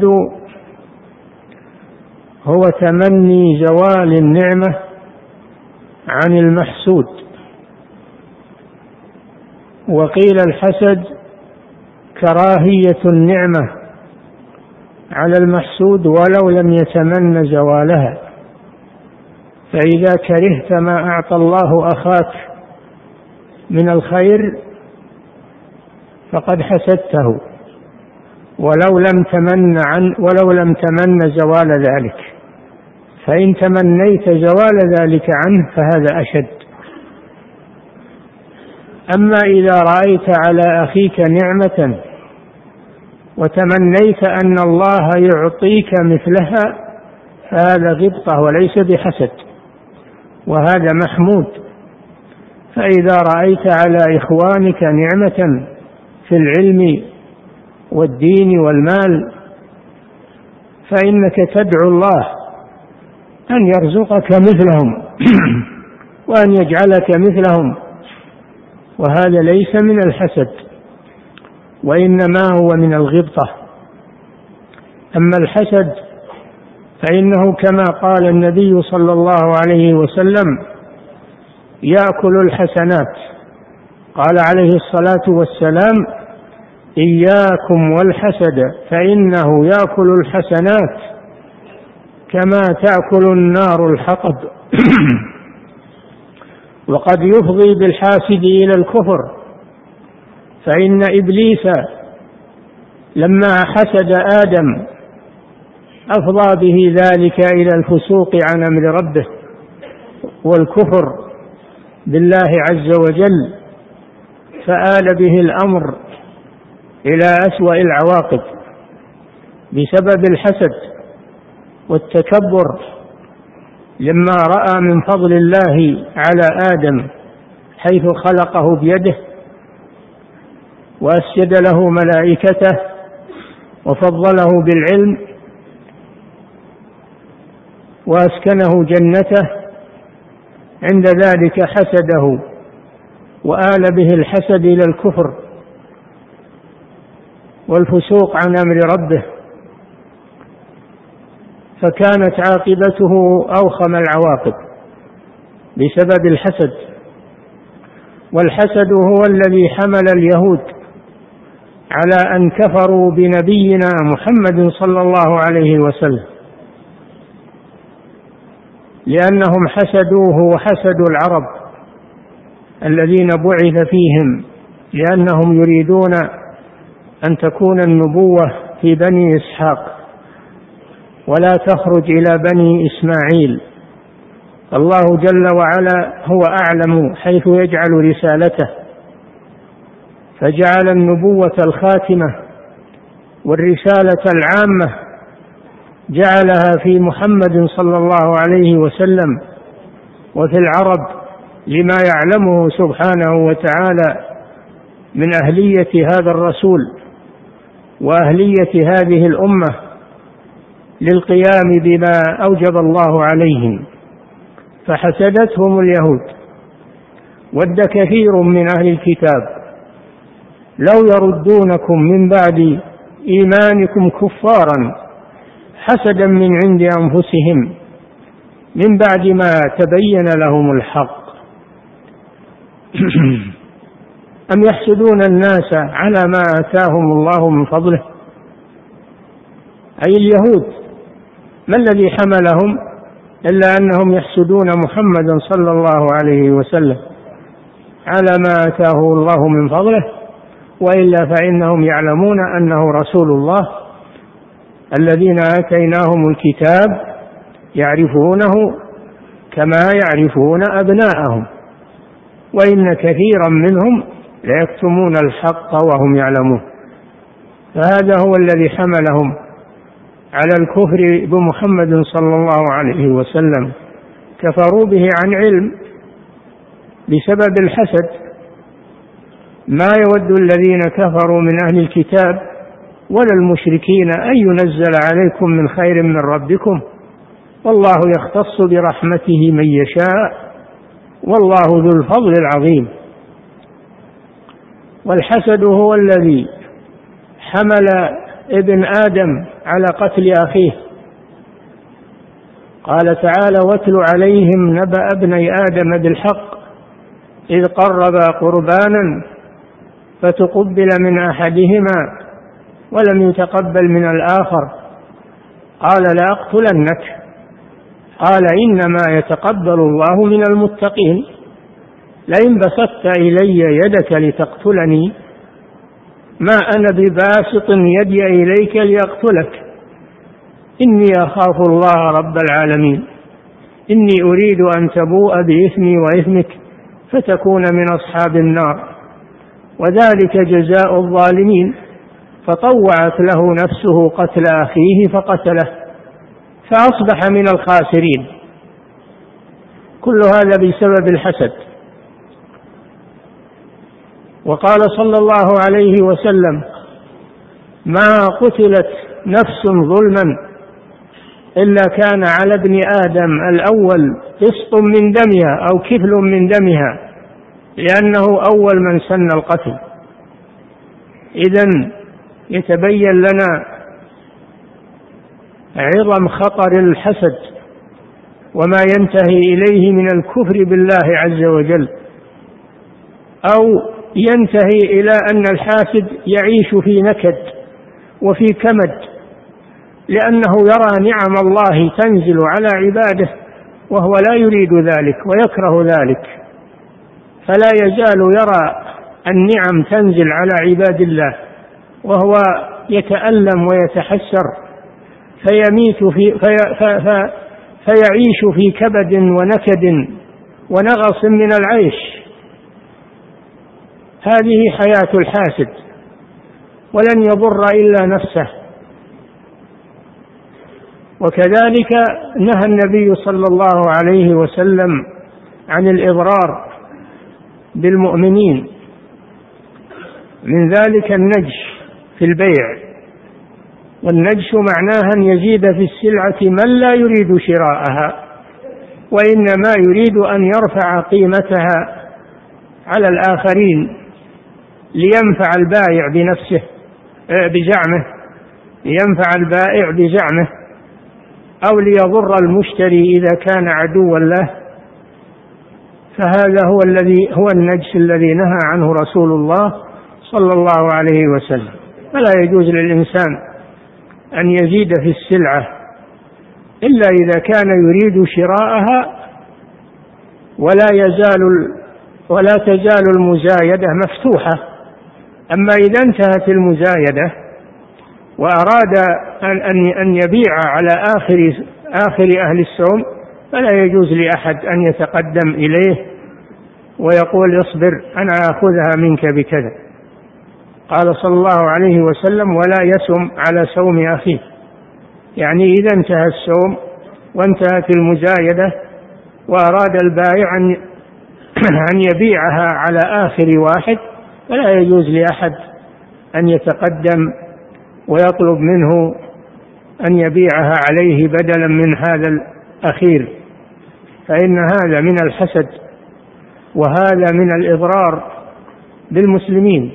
هو تمني زوال النعمة عن المحسود، وقيل الحسد كراهية النعمة على المحسود ولو لم يتمنى زوالها، فإذا كرهت ما أعطى الله أخاك من الخير فقد حسدته ولو لم تمن عن ولو لم تمن زوال ذلك، فإن تمنيت زوال ذلك عنه فهذا أشد. أما إذا رأيت على أخيك نعمة وتمنيت أن الله يعطيك مثلها فهذا غبطة وليس بحسد، وهذا محمود. فإذا رأيت على إخوانك نعمة في العلم والدين والمال فإنك تدعو الله أن يرزقك مثلهم وأن يجعلك مثلهم، وهذا ليس من الحسد وإنما هو من الغبطة. أما الحسد فإنه كما قال النبي صلى الله عليه وسلم: يأكل الحسنات. قال عليه الصلاة والسلام: إياكم والحسد فإنه يأكل الحسنات كما تأكل النار الحطب. وقد يفضي بالحاسد إلى الكفر، فإن إبليس لما حسد آدم أفضى به ذلك إلى الفسوق عن أمر ربه والكفر بالله عز وجل، فآل به الأمر إلى أسوأ العواقب بسبب الحسد والتكبر، لما رأى من فضل الله على آدم حيث خلقه بيده وأسجد له ملائكته وفضله بالعلم وأسكنه جنته، عند ذلك حسده وآل به الحسد إلى الكفر والفسوق عن أمر ربه، فكانت عاقبته أوخم العواقب بسبب الحسد. والحسد هو الذي حمل اليهود على أن كفروا بنبينا محمد صلى الله عليه وسلم، لأنهم حسدوه وحسدوا العرب الذين بعث فيهم، لأنهم يريدون أن تكون النبوة في بني إسحاق ولا تخرج إلى بني إسماعيل. الله جل وعلا هو أعلم حيث يجعل رسالته، فجعل النبوة الخاتمة والرسالة العامة جعلها في محمد صلى الله عليه وسلم وفي العرب لما يعلمه سبحانه وتعالى من أهلية هذا الرسول وأهلية هذه الأمة للقيام بما أوجب الله عليهم. فحسدتهم اليهود. ود كثير من أهل الكتاب لو يردونكم من بعد إيمانكم كفارا حسدا من عند أنفسهم من بعد ما تبين لهم الحق. أم يحسدون الناس على ما آتاهم الله من فضله، أي اليهود، ما الذي حملهم إلا أنهم يحسدون محمدا صلى الله عليه وسلم على ما آتاه الله من فضله، وإلا فإنهم يعلمون أنه رسول الله. الذين آتيناهم الكتاب يعرفونه كما يعرفون أبناءهم وإن كثيرا منهم ليكتمون الحق وهم يعلمون. فهذا هو الذي حملهم على الكفر بمحمد صلى الله عليه وسلم، كفروا به عن علم بسبب الحسد. ما يود الذين كفروا من أهل الكتاب ولا المشركين أن ينزل عليكم من خير من ربكم والله يختص برحمته من يشاء والله ذو الفضل العظيم. والحسد هو الذي حمل ابن آدم على قتل أخيه. قال تعالى: واتل عليهم نبأ ابني آدم بالحق إذ قربا قربانا فتقبل من أحدهما ولم يتقبل من الآخر قال لأقتلنك قال إنما يتقبل الله من المتقين لئن بسطت إلي يدك لتقتلني ما أنا بباسط يدي إليك لأقتلك إني أخاف الله رب العالمين إني أريد أن تبوء بإثمي وإثمك فتكون من أصحاب النار وذلك جزاء الظالمين. فطوعت له نفسه قتل أخيه فقتله فأصبح من الخاسرين. كل هذا بسبب الحسد. وقال صلى الله عليه وسلم: ما قتلت نفس ظلما إلا كان على ابن آدم الأول قسط من دمها أو كفل من دمها لأنه أول من سن القتل. إذن يتبين لنا عظم خطر الحسد وما ينتهي إليه من الكفر بالله عز وجل، أو ينتهي إلى أن الحاسد يعيش في نكد وفي كمد لأنه يرى نعم الله تنزل على عباده وهو لا يريد ذلك ويكره ذلك، فلا يزال يرى النعم تنزل على عباد الله وهو يتألم ويتحسر فيميت في في في في فيعيش في كبد ونكد ونغص من العيش. هذه حياة الحاسد ولن يضر إلا نفسه. وكذلك نهى النبي صلى الله عليه وسلم عن الإضرار بالمؤمنين، من ذلك النجش في البيع، والنجش معناها أن يزيد في السلعة من لا يريد شراءها وإنما يريد أن يرفع قيمتها على الآخرين لينفع البائع بنفسه بزعمه لينفع البائع بزعمه أو ليضر المشتري إذا كان عدوا له. فهذا هو الذي هو النجس الذي نهى عنه رسول الله صلى الله عليه وسلم. فلا يجوز للإنسان أن يزيد في السلعة إلا إذا كان يريد شراءها ولا يزال ولا تزال المزايدة مفتوحة. أما إذا انتهت المزايدة وأراد أن يبيع على آخر آخر أهل السوم فلا يجوز لأحد أن يتقدم إليه ويقول اصبر أنا أخذها منك بكذا. قال صلى الله عليه وسلم ولا يسم على سوم أخيه، يعني إذا انتهى السوم وانتهت المزايدة وأراد البائع أن يبيعها على آخر واحد فلا يجوز لأحد أن يتقدم ويطلب منه أن يبيعها عليه بدلا من هذا الأخير، فإن هذا من الحسد وهذا من الإضرار بالمسلمين.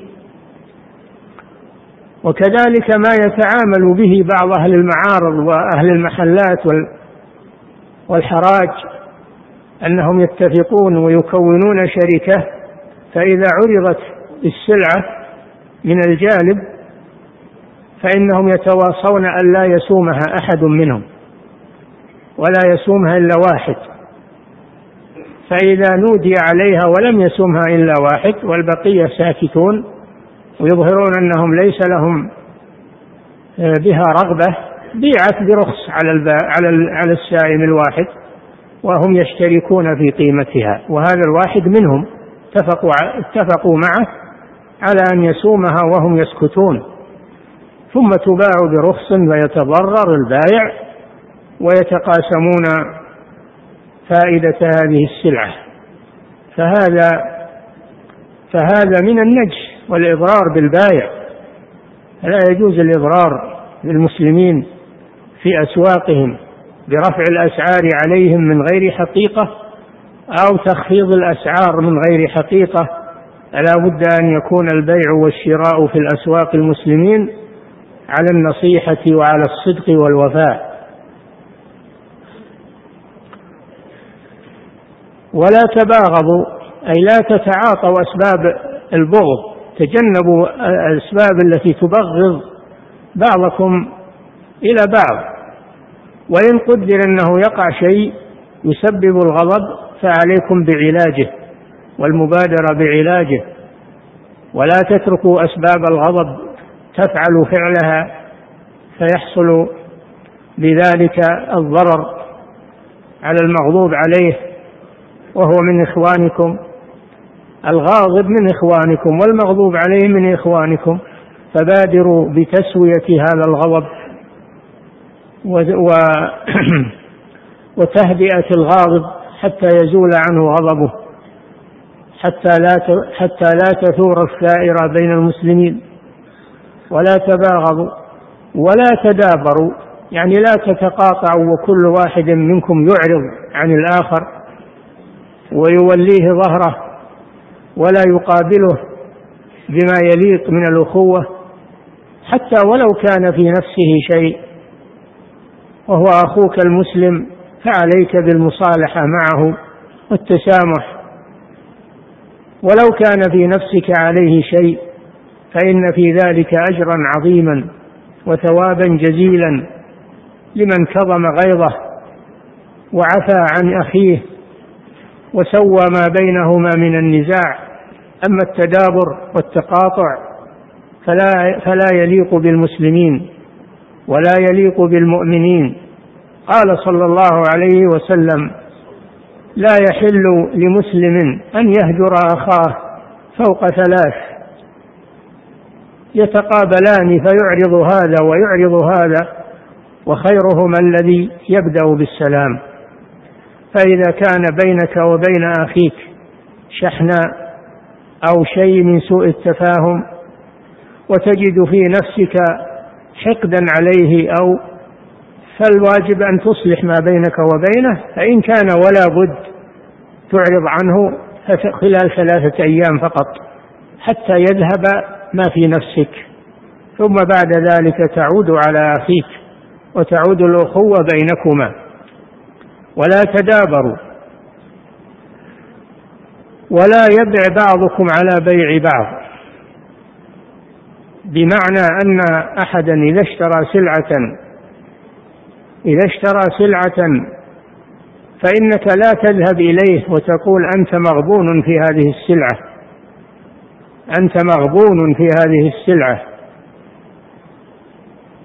وكذلك ما يتعامل به بعض أهل المعارض وأهل المحلات والحراج أنهم يتفقون ويكونون شركة، فإذا عرضت السلعة من الجانب فإنهم يتواصون أن لا يسومها أحد منهم ولا يسومها إلا واحد، فإذا نودي عليها ولم يسومها إلا واحد والبقية ساكتون ويظهرون أنهم ليس لهم بها رغبة بيعت برخص على السائم الواحد وهم يشتركون في قيمتها، وهذا الواحد منهم اتفقوا, اتفقوا معه على أن يسومها وهم يسكتون، ثم تباع برخص ويتضرر البائع ويتقاسمون فائدة هذه السلعة. فهذا فهذا من النجش والإضرار بالبائع، لا يجوز الإضرار بالمسلمين في أسواقهم برفع الأسعار عليهم من غير حقيقة أو تخفيض الأسعار من غير حقيقة. لا بد أن يكون البيع والشراء في الأسواق المسلمين على النصيحة وعلى الصدق والوفاء. ولا تباغضوا أي لا تتعاطوا أسباب البغض، تجنبوا الأسباب التي تبغض بعضكم إلى بعض، وإن قدر أنه يقع شيء يسبب الغضب فعليكم بعلاجه والمبادرة بعلاجه، ولا تتركوا أسباب الغضب تفعل فعلها فيحصل بذلك الضرر على المغضوب عليه وهو من إخوانكم. الغاضب من إخوانكم والمغضوب عليه من إخوانكم، فبادروا بتسوية هذا الغضب وتهدئة الغاضب حتى يزول عنه غضبه، حتى لا حتى لا تثور الثائرة بين المسلمين. ولا تباغضوا ولا تدابروا، يعني لا تتقاطعوا وكل واحد منكم يعرض عن الآخر ويوليه ظهره ولا يقابله بما يليق من الأخوة حتى ولو كان في نفسه شيء وهو أخوك المسلم، فعليك بالمصالحة معه والتسامح. ولو كان في نفسك عليه شيء فإن في ذلك أجرا عظيما وثوابا جزيلا لمن كظم غيظه وعفى عن أخيه وسوى ما بينهما من النزاع. أما التدابر والتقاطع فلا, فلا يليق بالمسلمين ولا يليق بالمؤمنين. قال صلى الله عليه وسلم لا يحل لمسلم أن يهجر أخاه فوق ثلاث يتقابلان فيعرض هذا ويعرض هذا وخيرهما الذي يبدأ بالسلام. فإذا كان بينك وبين أخيك شحناء أو شيء من سوء التفاهم وتجد في نفسك حقدا عليه أو فالواجب أن تصلح ما بينك وبينه، فإن كان ولا بد تعرض عنه خلال ثلاثة أيام فقط حتى يذهب ما في نفسك، ثم بعد ذلك تعود على أخيك وتعود الأخوة بينكما. ولا تدابروا ولا يبع بعضكم على بيع بعض، بمعنى أن أحدا إذا اشترى سلعة إذا اشترى سلعة فإنك لا تذهب إليه وتقول أنت مغبون في هذه السلعة أنت مغبون في هذه السلعة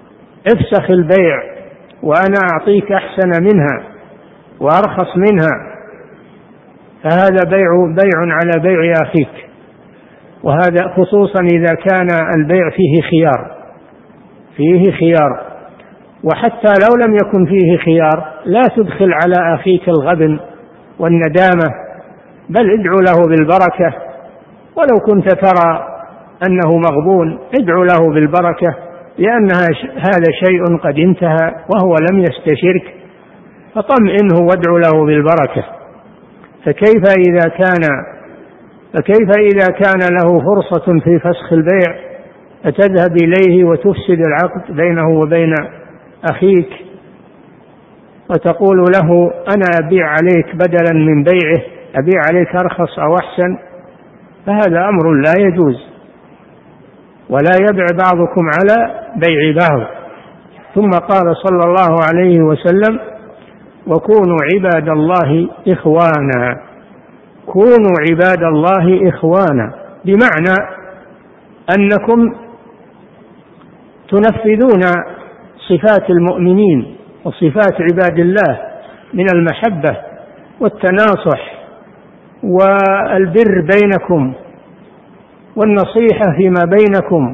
افسخ البيع وأنا أعطيك أحسن منها وأرخص منها، فهذا بيع بيع على بيع أخيك. وهذا خصوصا إذا كان البيع فيه خيار فيه خيار وحتى لو لم يكن فيه خيار لا تدخل على أخيك الغبن والندامة، بل ادعو له بالبركة، ولو كنت ترى أنه مغبون ادعو له بالبركة، لأن هذا شيء قد انتهى وهو لم يستشرك، فطمئنه وادعو له بالبركة. فكيف إذا كان فكيف إذا كان له فرصة في فسخ البيع فتذهب إليه وتفسد العقد بينه وبين أخيك وتقول له أنا أبيع عليك بدلا من بيعه، أبيع عليك أرخص أو أحسن، فهذا أمر لا يجوز، ولا يبع بعضكم على بيع بعض. ثم قال صلى الله عليه وسلم وكونوا عباد الله إخوانا، كونوا عباد الله إخوانا، بمعنى أنكم تنفذون صفات المؤمنين وصفات عباد الله من المحبة والتناصح والبر بينكم والنصيحة فيما بينكم.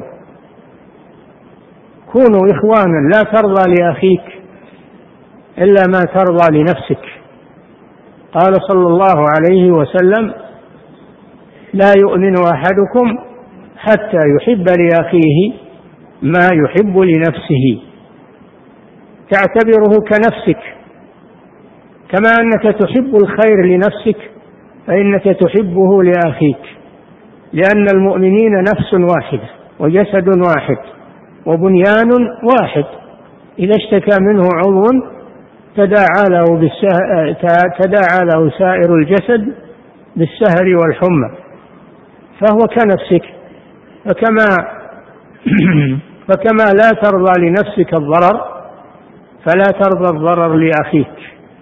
كونوا إخوانا، لا ترضى لأخيك إلا ما ترضى لنفسك. قال صلى الله عليه وسلم لا يؤمن أحدكم حتى يحب لأخيه ما يحب لنفسه، تعتبره كنفسك، كما أنك تحب الخير لنفسك فإنك تحبه لأخيك، لأن المؤمنين نفس واحدة وجسد واحد وبنيان واحد، إذا اشتكى منه عضو تداعى له, تداعى له سائر الجسد بالسهر والحمى، فهو كنفسك. فكما, فكما لا ترضى لنفسك الضرر فلا ترضى الضرر لأخيك،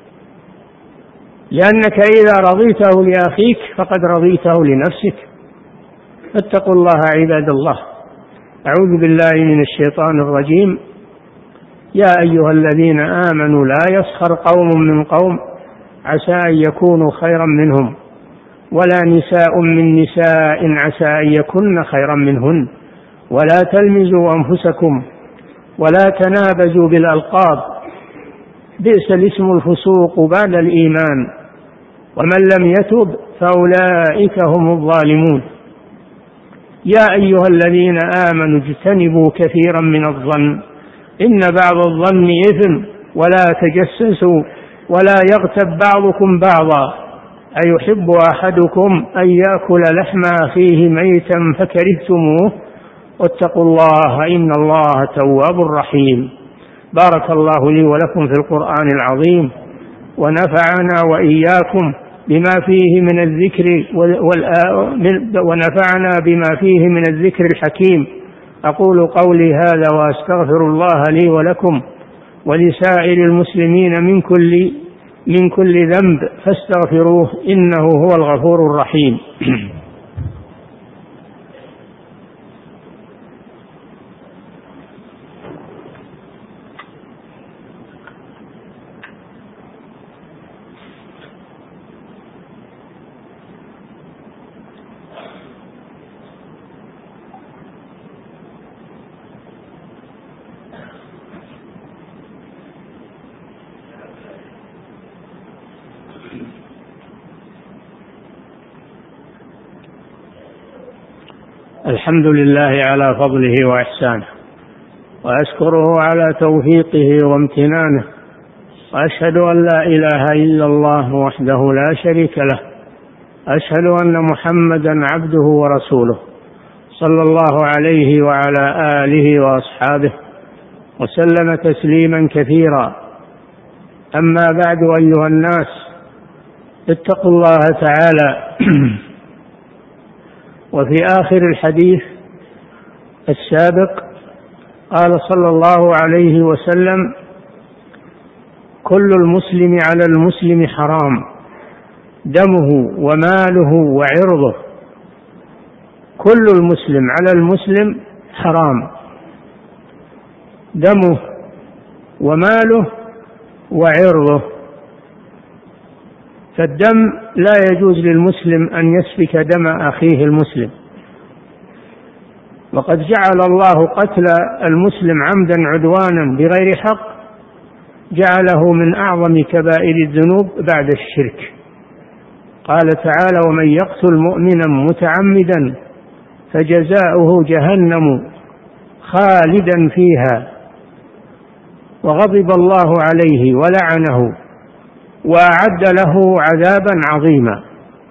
لأنك إذا رضيته لأخيك فقد رضيته لنفسك. فاتقوا الله عباد الله. أعوذ بالله من الشيطان الرجيم. يا أيها الذين آمنوا لا يسخر قوم من قوم عسى أن يكونوا خيرا منهم ولا نساء من نساء عسى أن يكن خيرا منهن ولا تلمزوا أنفسكم ولا تنابزوا بالألقاب بئس الاسم الفسوق بعد الإيمان ومن لم يتب فأولئك هم الظالمون. يا أيها الذين آمنوا اجتنبوا كثيرا من الظن إن بعض الظن إثم ولا تجسسوا ولا يغتب بعضكم بعضا أيحب أحدكم أن يأكل لحم أخيه ميتا فكرهتموه واتقوا الله إن الله تواب رحيم. بارك الله لي ولكم في القرآن العظيم ونفعنا وإياكم بما فيه من الذكر ونفعنا بما فيه من الذكر الحكيم. أقول قولي هذا وأستغفر الله لي ولكم ولسائر المسلمين من كل من كل ذنب فاستغفروه إنه هو الغفور الرحيم. الحمد لله على فضله وإحسانه وأشكره على توفيقه وامتنانه وأشهد أن لا إله إلا الله وحده لا شريك له أشهد أن محمدا عبده ورسوله صلى الله عليه وعلى آله وأصحابه وسلم تسليما كثيرا. أما بعد أيها الناس اتقوا الله تعالى. وفي آخر الحديث السابق قال صلى الله عليه وسلم كل المسلم على المسلم حرام دمه وماله وعرضه. كل المسلم على المسلم حرام دمه وماله وعرضه. فالدم لا يجوز للمسلم أن يسفك دم أخيه المسلم، وقد جعل الله قتل المسلم عمدا عدوانا بغير حق جعله من أعظم كبائر الذنوب بعد الشرك. قال تعالى: ومن يقتل مؤمنا متعمدا فجزاؤه جهنم خالدا فيها وغضب الله عليه ولعنه وأعد له عذابا عظيما.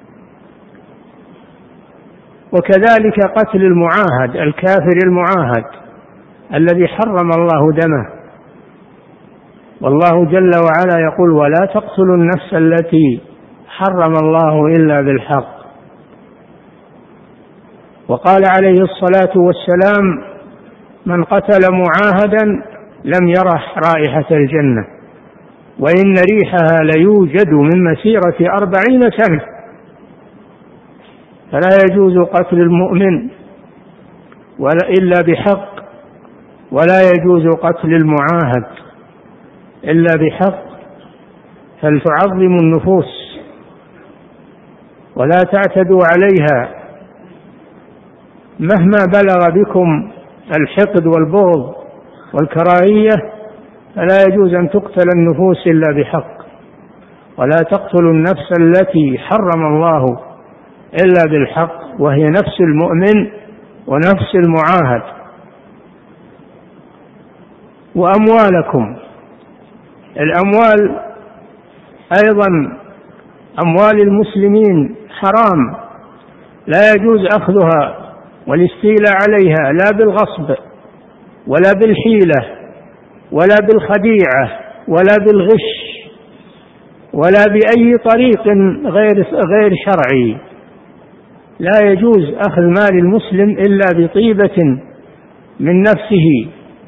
وكذلك قتل المعاهد، الكافر المعاهد الذي حرم الله دمه، والله جل وعلا يقول: ولا تقتلوا النفس التي حرم الله إلا بالحق. وقال عليه الصلاة والسلام: من قتل معاهدا لم يرح رائحة الجنة، وإن ريحها ليوجد من مسيرة أربعين سنة. فلا يجوز قتل المؤمن إلا بحق، ولا يجوز قتل المعاهد إلا بحق، فلتعظموا النفوس ولا تعتدوا عليها. مهما بلغ بكم الحقد والبغض والكراهية فلا يجوز أن تقتل النفوس إلا بحق. ولا تقتلوا النفس التي حرم الله إلا بالحق، وهي نفس المؤمن ونفس المعاهد. وأموالكم، الأموال أيضا أموال المسلمين حرام، لا يجوز أخذها والاستيلاء عليها، لا بالغصب ولا بالحيلة ولا بالخديعة ولا بالغش ولا بأي طريق غير غير شرعي. لا يجوز أخذ مال المسلم إلا بطيبة من نفسه،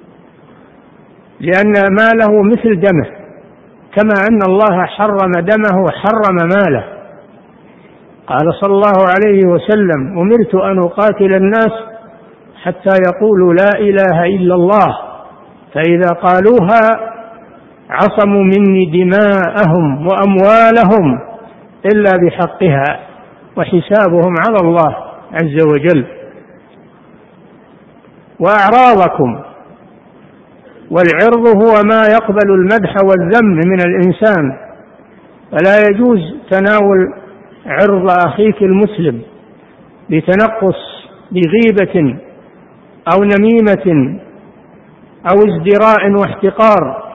لأن ماله مثل دمه، كما أن الله حرم دمه حرم ماله. قال صلى الله عليه وسلم: أمرت أن أقاتل الناس حتى يقولوا لا إله إلا الله، فإذا قالوها عصموا مني دماءهم وأموالهم إلا بحقها وحسابهم على الله عز وجل. وأعراضكم، والعرض هو ما يقبل المدح والذم من الإنسان، فلا يجوز تناول عرض أخيك المسلم بتنقص بغيبة أو نميمة أو ازدراء واحتقار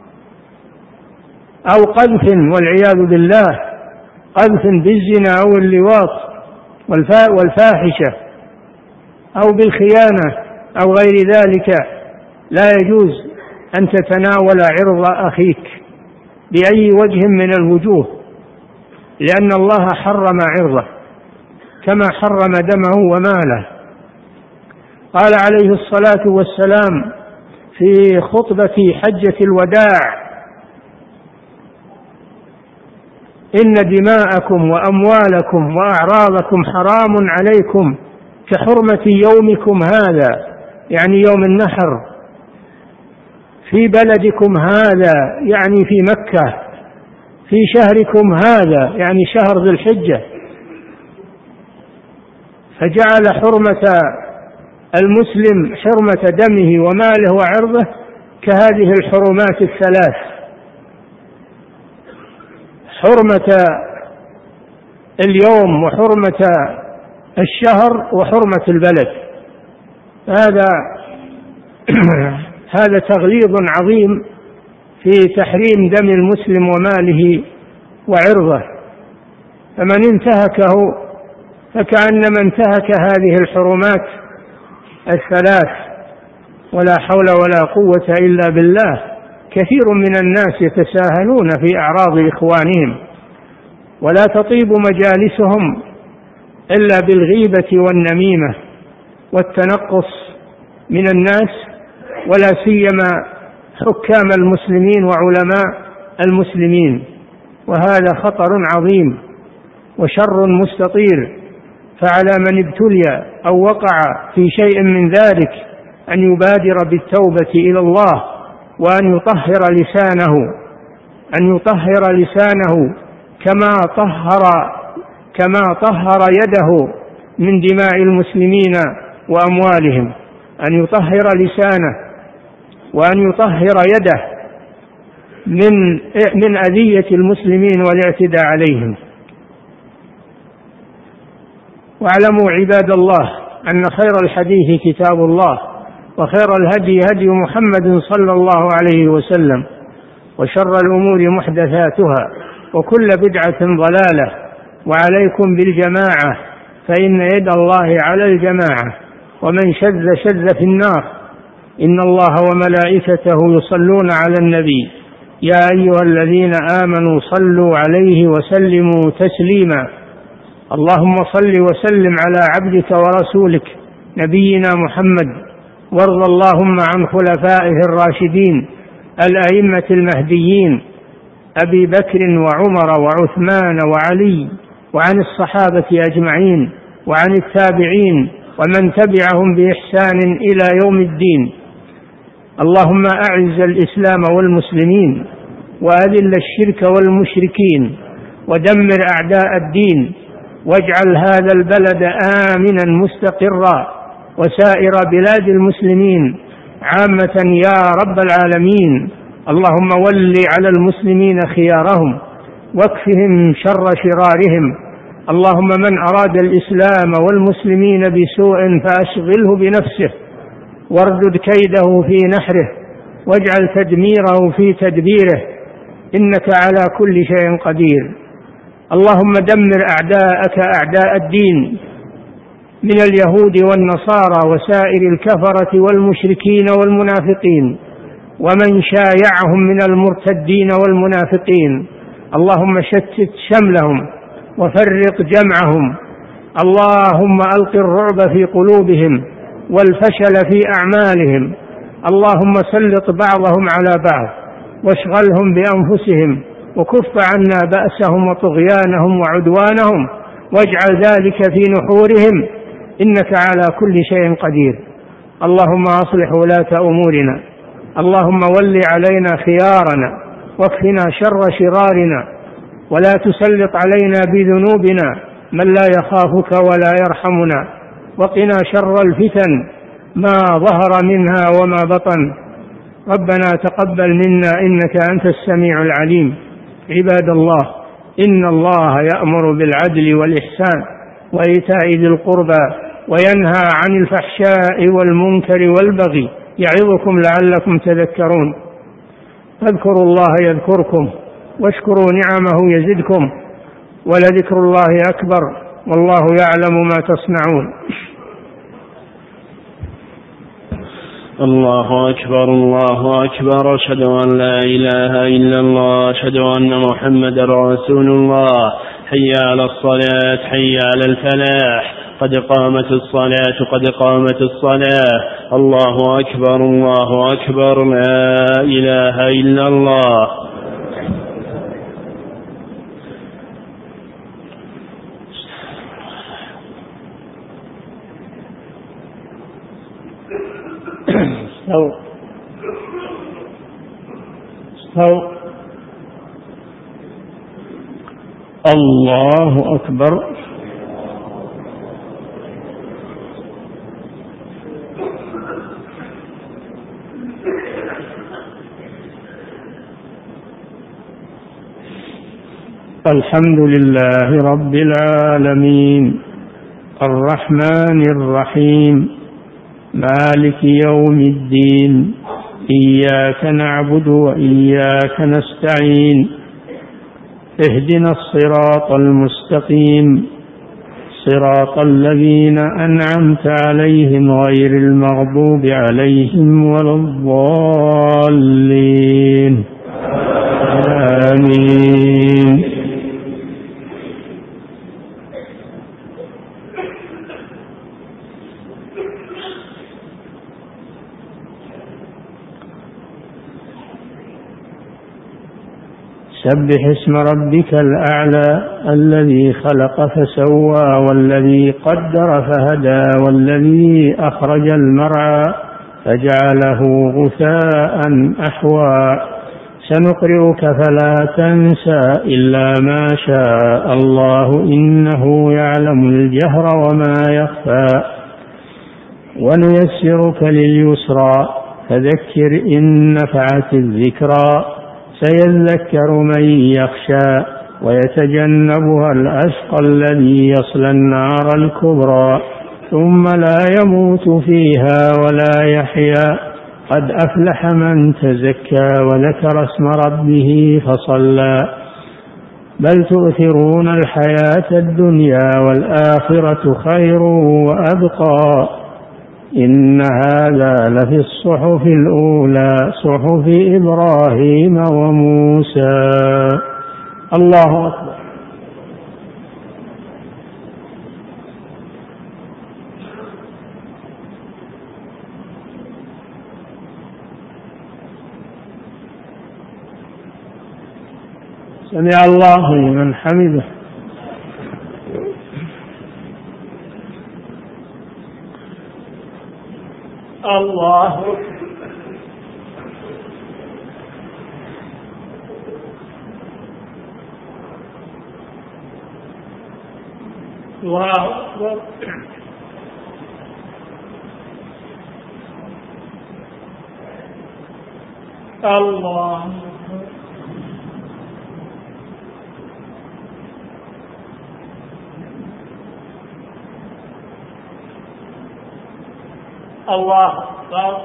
أو قذف والعياذ بالله، قذف بالزنا أو اللواط والفاحشة أو بالخيانة أو غير ذلك. لا يجوز أن تتناول عرض أخيك بأي وجه من الوجوه، لأن الله حرم عرضه كما حرم دمه وماله. قال عليه الصلاة والسلام في خطبة حجة الوداع: إن دماءكم وأموالكم وأعراضكم حرام عليكم كحرمة يومكم هذا، يعني يوم النحر، في بلدكم هذا، يعني في مكة، في شهركم هذا، يعني شهر ذي الحجة. فجعل حرمة المسلم حرمة دمه وماله وعرضه كهذه الحرمات الثلاث: حرمة اليوم وحرمة الشهر وحرمة البلد. هذا هذا تغليظ عظيم في تحريم دم المسلم وماله وعرضه، فمن انتهكه فكأنما انتهك هذه الحرمات الثلاث. ولا حول ولا قوة إلا بالله. كثير من الناس يتساهلون في أعراض إخوانهم، ولا تطيب مجالسهم إلا بالغيبة والنميمة والتنقص من الناس، ولا سيما حكام المسلمين وعلماء المسلمين. وهذا خطر عظيم وشر مستطير، فعلى من ابتلي أو وقع في شيء من ذلك أن يبادر بالتوبة إلى الله وأن يطهر لسانه أن يطهر لسانه كما طهر كما طهر يده من دماء المسلمين وأموالهم، أن يطهر لسانه وأن يطهر يده من من أذية المسلمين والاعتداء عليهم. واعلموا عباد الله أن خير الحديث كتاب الله، وخير الهدي هدي محمد صلى الله عليه وسلم، وشر الأمور محدثاتها، وكل بدعة ضلالة. وعليكم بالجماعة فإن يد الله على الجماعة، ومن شذ شذ في النار. إن الله وملائكته يصلون على النبي يا أيها الذين آمنوا صلوا عليه وسلموا تسليما. اللهم صل وسلم على عبدك ورسولك نبينا محمد، وارض اللهم عن خلفائه الراشدين الأئمة المهديين أبي بكر وعمر وعثمان وعلي، وعن الصحابة أجمعين، وعن التابعين ومن تبعهم بإحسان إلى يوم الدين. اللهم أعز الإسلام والمسلمين، وأذل الشرك والمشركين، ودمر أعداء الدين، واجعل هذا البلد آمنا مستقرا، وسائر بلاد المسلمين عامة يا رب العالمين. اللهم ول على المسلمين خيارهم، واكفهم شر شرارهم. اللهم من أراد الإسلام والمسلمين بسوء فأشغله بنفسه، واردد كيده في نحره، واجعل تدميره في تدبيره، إنك على كل شيء قدير. اللهم دمر أعداءك أعداء الدين من اليهود والنصارى وسائر الكفرة والمشركين والمنافقين، ومن شايعهم من المرتدين والمنافقين. اللهم شتت شملهم وفرق جمعهم. اللهم ألق الرعب في قلوبهم والفشل في أعمالهم. اللهم سلط بعضهم على بعض واشغلهم بأنفسهم، وكف عنا بأسهم وطغيانهم وعدوانهم، واجعل ذلك في نحورهم، إنك على كل شيء قدير. اللهم أصلح ولاة أمورنا. اللهم ول علينا خيارنا، واكفنا شر شرارنا، ولا تسلط علينا بذنوبنا من لا يخافك ولا يرحمنا. وقنا شر الفتن ما ظهر منها وما بطن. ربنا تقبل منا إنك أنت السميع العليم. عباد الله، إن الله يأمر بالعدل والإحسان وإيتاء ذي القربى، وينهى عن الفحشاء والمنكر والبغي، يعظكم لعلكم تذكرون. فاذكروا الله يذكركم، واشكروا نعمه يزدكم، ولذكر الله أكبر، والله يعلم ما تصنعون. الله أكبر الله أكبر. أشهد أن لا إله إلا الله، أشهد أن محمد رسول الله. حي على الصلاة، حي على الفلاح، قد قامت الصلاة قد قامت الصلاة. الله أكبر الله أكبر. لا إله إلا الله. استو استو الله أكبر. الحمد لله رب العالمين، الرحمن الرحيم، مالك يوم الدين. إياك نعبد وإياك نستعين. اهدنا الصراط المستقيم، صراط الذين أنعمت عليهم غير المغضوب عليهم ولا الضالين. آمين. سبح اسم ربك الأعلى الذي خلق فسوى، والذي قدر فهدى، والذي أخرج المرعى فجعله غثاء أحوى سنقرئك فلا تنسى إلا ما شاء الله إنه يعلم الجهر وما يخفى ونيسرك لليسرى فذكر إن نفعت الذكرى سيذكر من يخشى ويتجنبها الأشقى الذي يصلى النار الكبرى ثم لا يموت فيها ولا يحيا قد أفلح من تزكى وذكر اسم ربه فصلى بل تؤثرون الحياة الدنيا والآخرة خير وأبقى إن هذا لفي الصحف الأولى صحف إبراهيم وموسى. الله أكبر. سمع الله لمن حمده. الله الله أكبر. الله الله أكبر.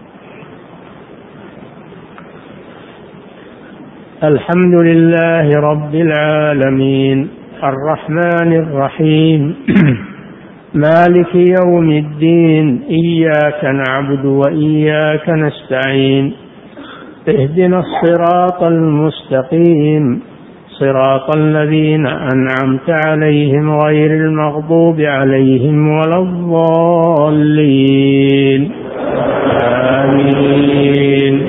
الحمد لله رب العالمين الرحمن الرحيم مالك يوم الدين إياك نعبد وإياك نستعين اهدنا الصراط المستقيم صراط الذين أنعمت عليهم غير المغضوب عليهم ولا الضالين آمين.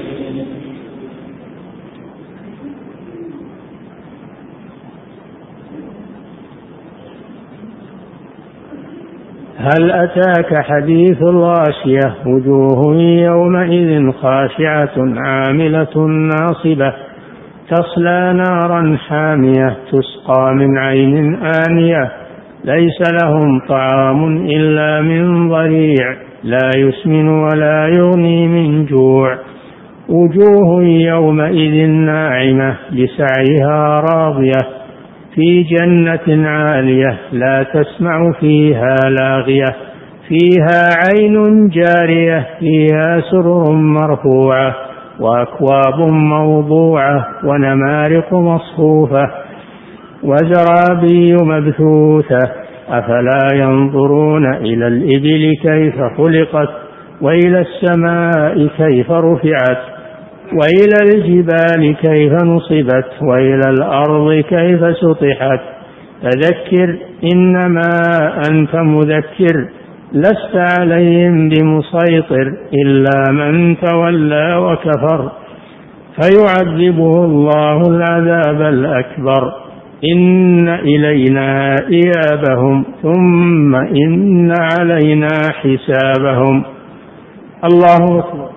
هل أتاك حديث الغاشية وجوه يومئذ خاشعة عاملة ناصبة تصلى نارا حامية تسقى من عين آنية ليس لهم طعام إلا من ضريع لا يسمن ولا يغني من جوع وجوه يومئذ ناعمة لسعيها راضية في جنة عالية لا تسمع فيها لاغية فيها عين جارية فيها سرر مرفوعة وأكواب موضوعة ونمارق مصفوفة وزرابي مبثوثة أفلا ينظرون إلى الإبل كيف خلقت وإلى السماء كيف رفعت وإلى الجبال كيف نصبت وإلى الأرض كيف سطحت فذكر إنما أنت مذكر لست عليهم بمسيطر إلا من تولى وكفر فيعذبه الله العذاب الأكبر إن إلينا إيابهم ثم إن علينا حسابهم. الله أكبر.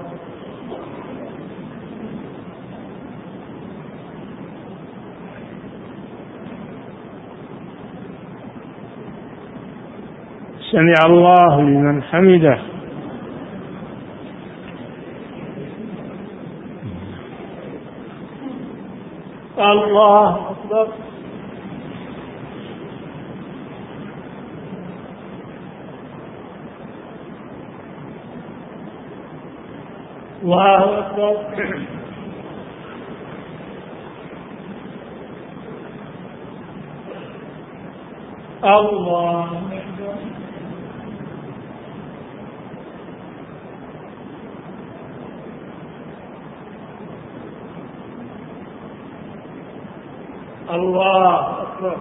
سمع الله لمن حمده. الله أكبر. الله أكبر. الله أكبر. الله أكبر.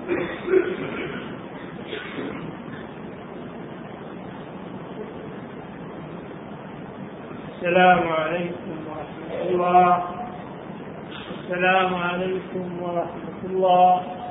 السلام عليكم ورحمة الله. السلام عليكم ورحمة الله.